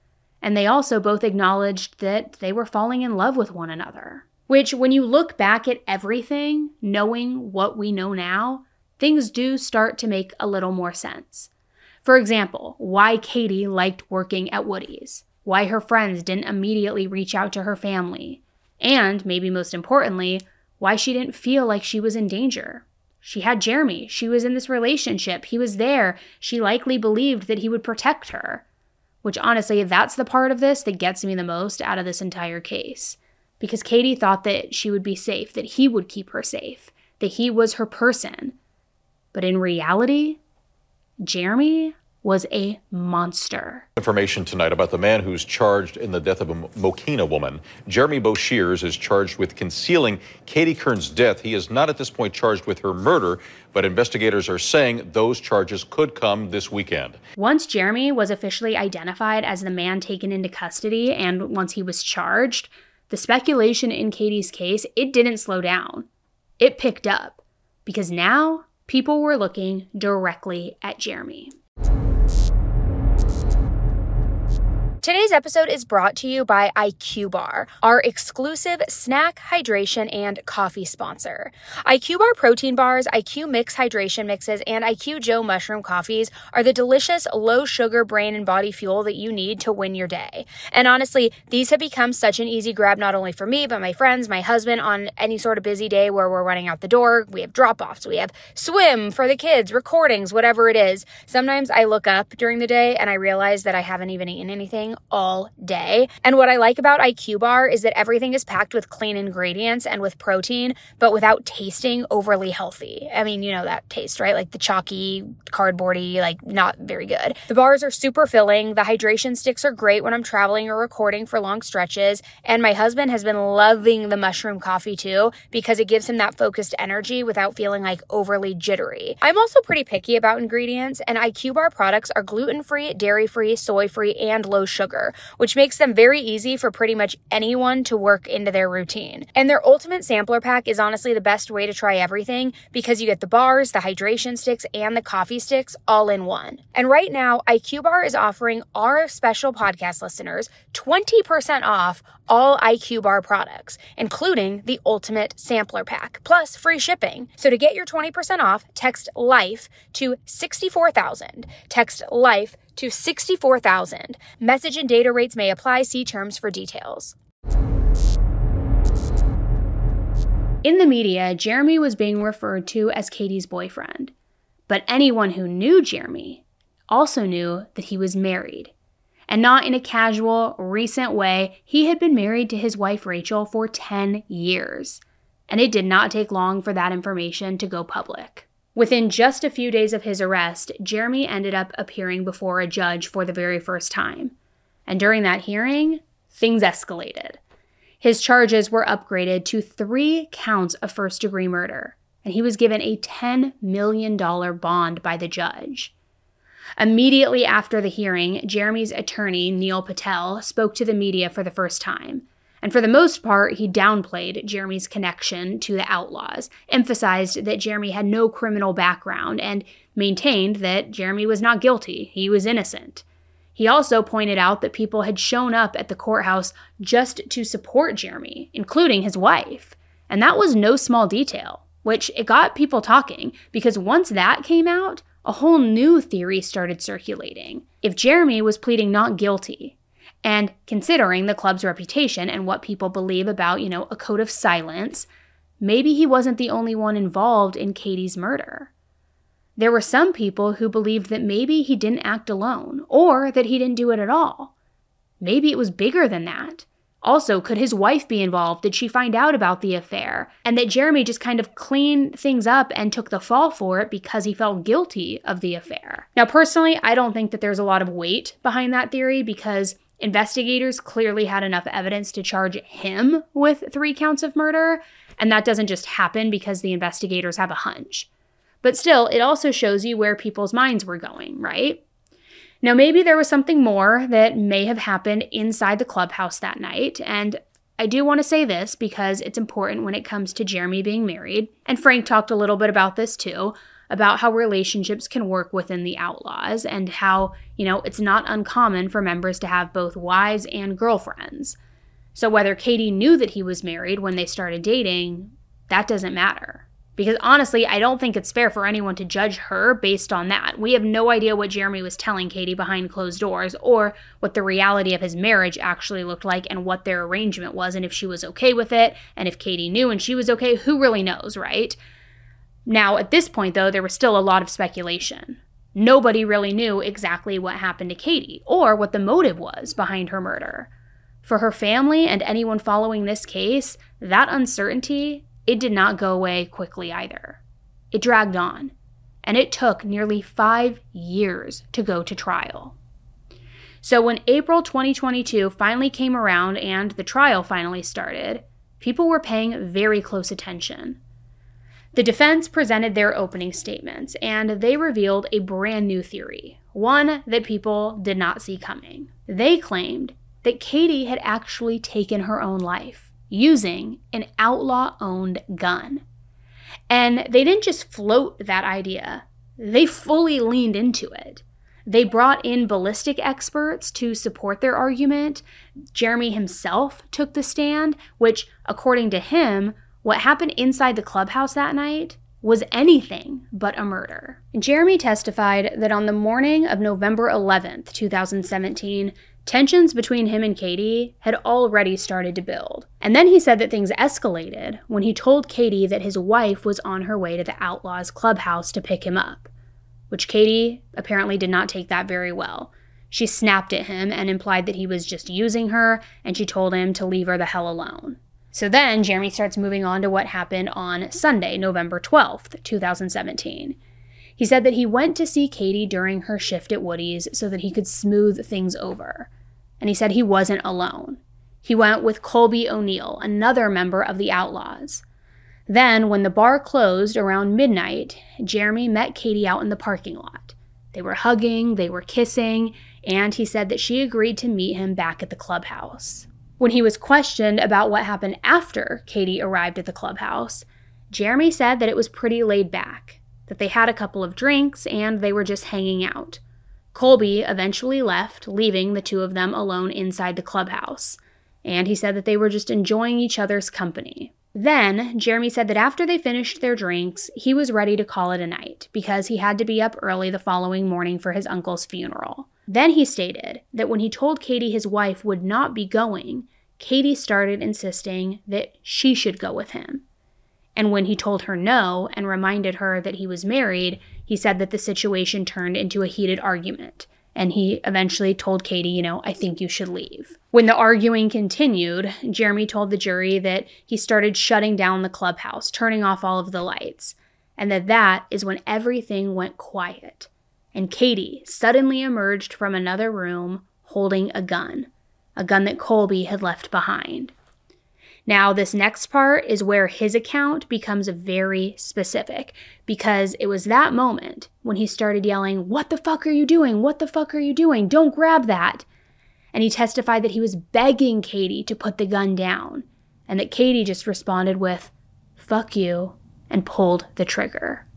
And they also both acknowledged that they were falling in love with one another. Which, when you look back at everything, knowing what we know now, things do start to make a little more sense. For example, why Katie liked working at Woody's, why her friends didn't immediately reach out to her family, and, maybe most importantly, why she didn't feel like she was in danger. She had Jeremy. She was in this relationship. He was there. She likely believed that he would protect her. Which, honestly, that's the part of this that gets me the most out of this entire case. Because Katie thought that she would be safe, that he would keep her safe, that he was her person. But in reality, Jeremy was a monster. Information tonight about the man who's charged in the death of a Mokena woman. Jeremy Boshears is charged with concealing Katie Kern's death. He is not at this point charged with her murder, but investigators are saying those charges could come this weekend. Once Jeremy was officially identified as the man taken into custody and once he was charged, the speculation in Katie's case, it didn't slow down. It picked up because now people were looking directly at Jeremy. Today's episode is brought to you by I Q Bar, our exclusive snack, hydration, and coffee sponsor. I Q Bar protein bars, I Q Mix hydration mixes, and I Q Joe mushroom coffees are the delicious, low-sugar brain and body fuel that you need to win your day. And honestly, these have become such an easy grab not only for me, but my friends, my husband, on any sort of busy day where we're running out the door. We have drop-offs, we have swim for the kids, recordings, whatever it is. Sometimes I look up during the day and I realize that I haven't even eaten anything all day. And what I like about I Q Bar is that everything is packed with clean ingredients and with protein, but without tasting overly healthy. I mean, you know that taste, right? Like the chalky, cardboardy, like not very good. The bars are super filling. The hydration sticks are great when I'm traveling or recording for long stretches. And my husband has been loving the mushroom coffee too, because it gives him that focused energy without feeling like overly jittery. I'm also pretty picky about ingredients, and I Q Bar products are gluten-free, dairy-free, soy-free, and low sugar, which makes them very easy for pretty much anyone to work into their routine. And their ultimate sampler pack is honestly the best way to try everything because you get the bars, the hydration sticks, and the coffee sticks all in one. And right now, I Q Bar is offering our special podcast listeners twenty percent off all I Q Bar products, including the ultimate sampler pack, plus free shipping. So to get your twenty percent off, text LIFE to sixty-four thousand. Text LIFE to sixty-four thousand. Message and data rates may apply. See terms for details. In the media, Jeremy was being referred to as Katie's boyfriend. But anyone who knew Jeremy also knew that he was married. And not in a casual, recent way. He had been married to his wife Rachel for ten years. And it did not take long for that information to go public. Within just a few days of his arrest, Jeremy ended up appearing before a judge for the very first time. And during that hearing, things escalated. His charges were upgraded to three counts of first-degree murder, and he was given a ten million dollars bond by the judge. Immediately after the hearing, Jeremy's attorney, Neil Patel, spoke to the media for the first time. And for the most part, he downplayed Jeremy's connection to the outlaws, emphasized that Jeremy had no criminal background, and maintained that Jeremy was not guilty, he was innocent. He also pointed out that people had shown up at the courthouse just to support Jeremy, including his wife. And that was no small detail, which it got people talking, because once that came out, a whole new theory started circulating. If Jeremy was pleading not guilty, and considering the club's reputation and what people believe about, you know, a code of silence, maybe he wasn't the only one involved in Katie's murder. There were some people who believed that maybe he didn't act alone, or that he didn't do it at all. Maybe it was bigger than that. Also, could his wife be involved? Did she find out about the affair? And that Jeremy just kind of cleaned things up and took the fall for it because he felt guilty of the affair. Now, personally, I don't think that there's a lot of weight behind that theory because investigators clearly had enough evidence to charge him with three counts of murder, and that doesn't just happen because the investigators have a hunch. But still, it also shows you where people's minds were going, right? Now, maybe there was something more that may have happened inside the clubhouse that night, and I do want to say this because it's important when it comes to Jeremy being married, and Frank talked a little bit about this too. about how relationships can work within the Outlaws and how, you know, it's not uncommon for members to have both wives and girlfriends. So whether Katie knew that he was married when they started dating, that doesn't matter. Because honestly, I don't think it's fair for anyone to judge her based on that. We have no idea what Jeremy was telling Katie behind closed doors or what the reality of his marriage actually looked like and what their arrangement was and if she was okay with it and if Katie knew and she was okay, who really knows, right? Now, at this point, though, there was still a lot of speculation. Nobody really knew exactly what happened to Katie or what the motive was behind her murder. For her family and anyone following this case, that uncertainty, it did not go away quickly either. It dragged on, and it took nearly five years to go to trial. So when April twenty twenty-two finally came around and the trial finally started, people were paying very close attention. The defense presented their opening statements, and they revealed a brand new theory, one that people did not see coming. They claimed that Katie had actually taken her own life using an outlaw-owned gun. And they didn't just float that idea, they fully leaned into it. They brought in ballistic experts to support their argument. Jeremy himself took the stand, which, according to him, what happened inside the clubhouse that night was anything but a murder. Jeremy testified that on the morning of November eleventh, two thousand seventeen, tensions between him and Katie had already started to build. And then he said that things escalated when he told Katie that his wife was on her way to the Outlaws clubhouse to pick him up, which Katie apparently did not take that very well. She snapped at him and implied that he was just using her, and she told him to leave her the hell alone. So then Jeremy starts moving on to what happened on Sunday, November twelfth, two thousand seventeen. He said that he went to see Katie during her shift at Woody's so that he could smooth things over. And he said he wasn't alone. He went with Colby O'Neill, another member of the Outlaws. Then, when the bar closed around midnight, Jeremy met Katie out in the parking lot. They were hugging, they were kissing, and he said that she agreed to meet him back at the clubhouse. When he was questioned about what happened after Katie arrived at the clubhouse, Jeremy said that it was pretty laid back, that they had a couple of drinks and they were just hanging out. Colby eventually left, leaving the two of them alone inside the clubhouse, and he said that they were just enjoying each other's company. Then, Jeremy said that after they finished their drinks, he was ready to call it a night because he had to be up early the following morning for his uncle's funeral. Then he stated that when he told Katie his wife would not be going, Katie started insisting that she should go with him. And when he told her no and reminded her that he was married, he said that the situation turned into a heated argument. And he eventually told Katie, you know, I think you should leave. When the arguing continued, Jeremy told the jury that he started shutting down the clubhouse, turning off all of the lights, and that that is when everything went quiet. And Katie suddenly emerged from another room holding a gun, a gun that Colby had left behind. Now, this next part is where his account becomes very specific, because it was that moment when he started yelling, "What the fuck are you doing? What the fuck are you doing? Don't grab that." And he testified that he was begging Katie to put the gun down, and that Katie just responded with, "Fuck you," and pulled the trigger.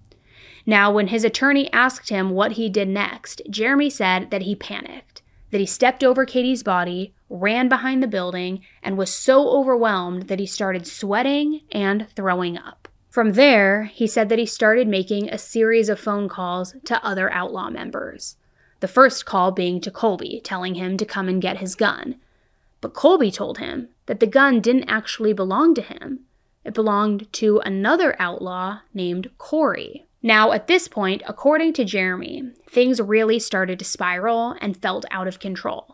Now, when his attorney asked him what he did next, Jeremy said that he panicked, that he stepped over Katie's body, ran behind the building, and was so overwhelmed that he started sweating and throwing up. From there, he said that he started making a series of phone calls to other outlaw members. The first call being to Colby, telling him to come and get his gun. But Colby told him that the gun didn't actually belong to him. It belonged to another outlaw named Corey. Now, at this point, according to Jeremy, things really started to spiral and felt out of control.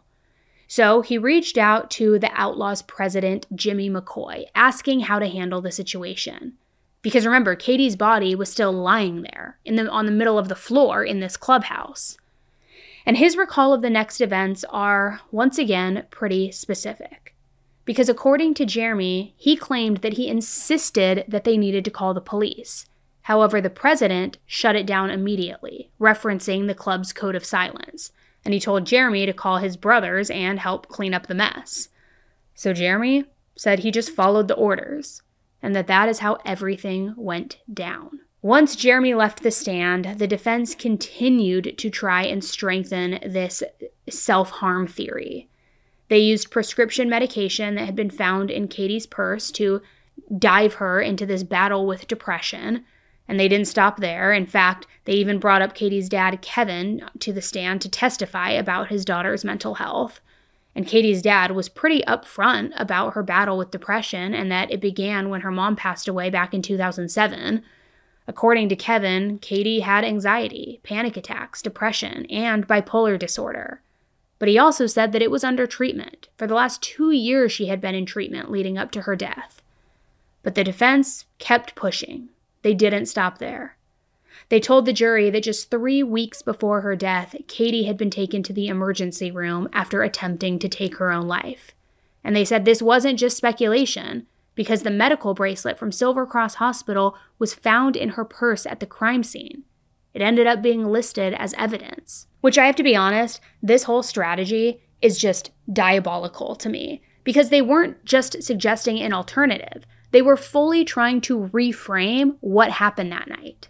So he reached out to the Outlaws president, Jimmy McCoy, asking how to handle the situation. Because remember, Katie's body was still lying there in the, on the middle of the floor in this clubhouse. And his recall of the next events are, once again, pretty specific. Because according to Jeremy, he claimed that he insisted that they needed to call the police. However, the president shut it down immediately, referencing the club's code of silence. And he told Jeremy to call his brothers and help clean up the mess. So Jeremy said he just followed the orders, and that that is how everything went down. Once Jeremy left the stand, the defense continued to try and strengthen this self-harm theory. They used prescription medication that had been found in Katie's purse to dive her into this battle with depression. And they didn't stop there. In fact, they even brought up Katie's dad, Kevin, to the stand to testify about his daughter's mental health. And Katie's dad was pretty upfront about her battle with depression and that it began when her mom passed away back in two thousand seven. According to Kevin, Katie had anxiety, panic attacks, depression, and bipolar disorder. But he also said that it was under treatment. For the last two years, she had been in treatment leading up to her death. But the defense kept pushing. They didn't stop there. They told the jury that just three weeks before her death, Katie had been taken to the emergency room after attempting to take her own life. And they said this wasn't just speculation, because the medical bracelet from Silver Cross Hospital was found in her purse at the crime scene. It ended up being listed as evidence. Which, I have to be honest, this whole strategy is just diabolical to me, because they weren't just suggesting an alternative. They were fully trying to reframe what happened that night.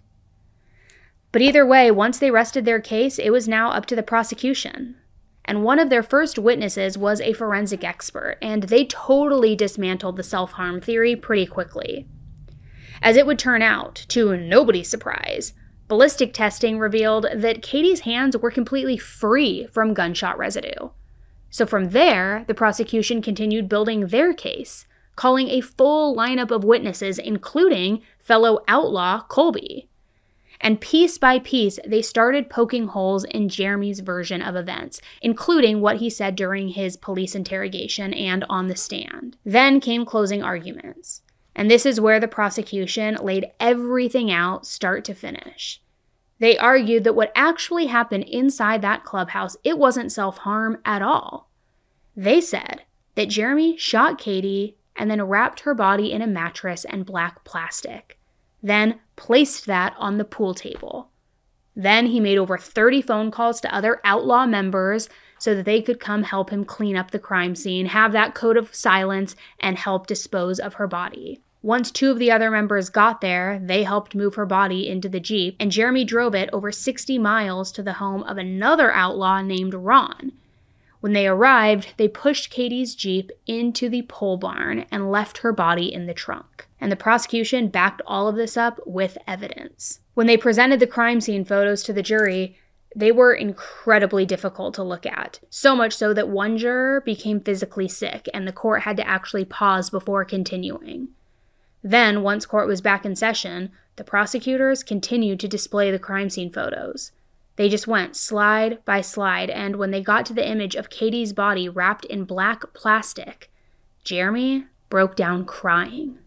But either way, once they rested their case, it was now up to the prosecution. And one of their first witnesses was a forensic expert, and they totally dismantled the self-harm theory pretty quickly. As it would turn out, to nobody's surprise, ballistic testing revealed that Katie's hands were completely free from gunshot residue. So from there, the prosecution continued building their case, calling a full lineup of witnesses, including fellow outlaw Colby. And piece by piece, they started poking holes in Jeremy's version of events, including what he said during his police interrogation and on the stand. Then came closing arguments. And this is where the prosecution laid everything out start to finish. They argued that what actually happened inside that clubhouse, it wasn't self-harm at all. They said that Jeremy shot Katie and then wrapped her body in a mattress and black plastic, then placed that on the pool table. Then he made over thirty phone calls to other outlaw members so that they could come help him clean up the crime scene, have that code of silence, and help dispose of her body. Once two of the other members got there, they helped move her body into the Jeep, and Jeremy drove it over sixty miles to the home of another outlaw named Ron. When they arrived, they pushed Katie's Jeep into the pole barn and left her body in the trunk. And the prosecution backed all of this up with evidence. When they presented the crime scene photos to the jury, they were incredibly difficult to look at. So much so that one juror became physically sick, and the court had to actually pause before continuing. Then, once court was back in session, the prosecutors continued to display the crime scene photos. They just went slide by slide, and when they got to the image of Katie's body wrapped in black plastic, Jeremy broke down crying.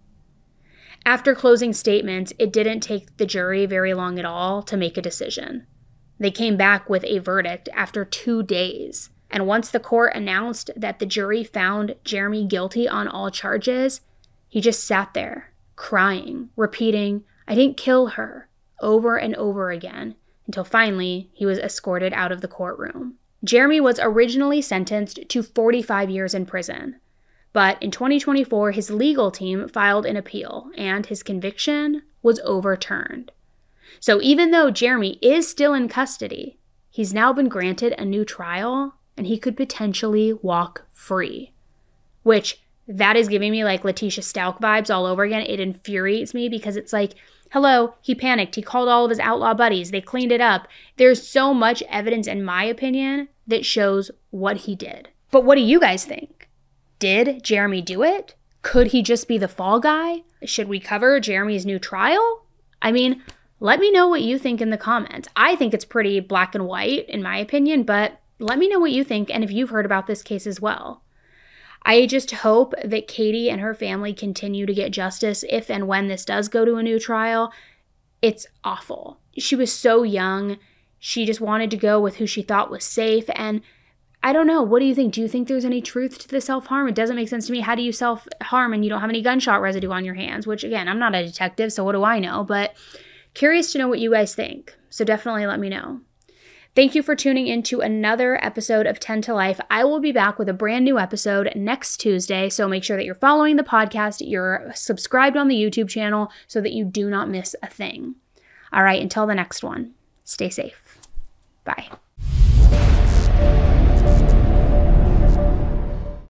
After closing statements, it didn't take the jury very long at all to make a decision. They came back with a verdict after two days, and once the court announced that the jury found Jeremy guilty on all charges, he just sat there, crying, repeating, "I didn't kill her," over and over again, until finally he was escorted out of the courtroom. Jeremy was originally sentenced to forty-five years in prison, but in twenty twenty-four his legal team filed an appeal and his conviction was overturned. So even though Jeremy is still in custody, he's now been granted a new trial and he could potentially walk free, which that is giving me like Letitia Stalk vibes all over again. It infuriates me because it's like, hello, he panicked. He called all of his outlaw buddies. They cleaned it up. There's so much evidence, in my opinion, that shows what he did. But what do you guys think? Did Jeremy do it? Could he just be the fall guy? Should we cover Jeremy's new trial? I mean, let me know what you think in the comments. I think it's pretty black and white, in my opinion, but let me know what you think and if you've heard about this case as well. I just hope that Katie and her family continue to get justice if and when this does go to a new trial. It's awful. She was so young. She just wanted to go with who she thought was safe. And I don't know. What do you think? Do you think there's any truth to the self-harm? It doesn't make sense to me. How do you self-harm and you don't have any gunshot residue on your hands? Which, again, I'm not a detective, so what do I know? But curious to know what you guys think. So definitely let me know. Thank you for tuning in to another episode of ten to Life. I will be back with a brand new episode next Tuesday, so make sure that you're following the podcast, you're subscribed on the YouTube channel so that you do not miss a thing. All right, until the next one, stay safe. Bye.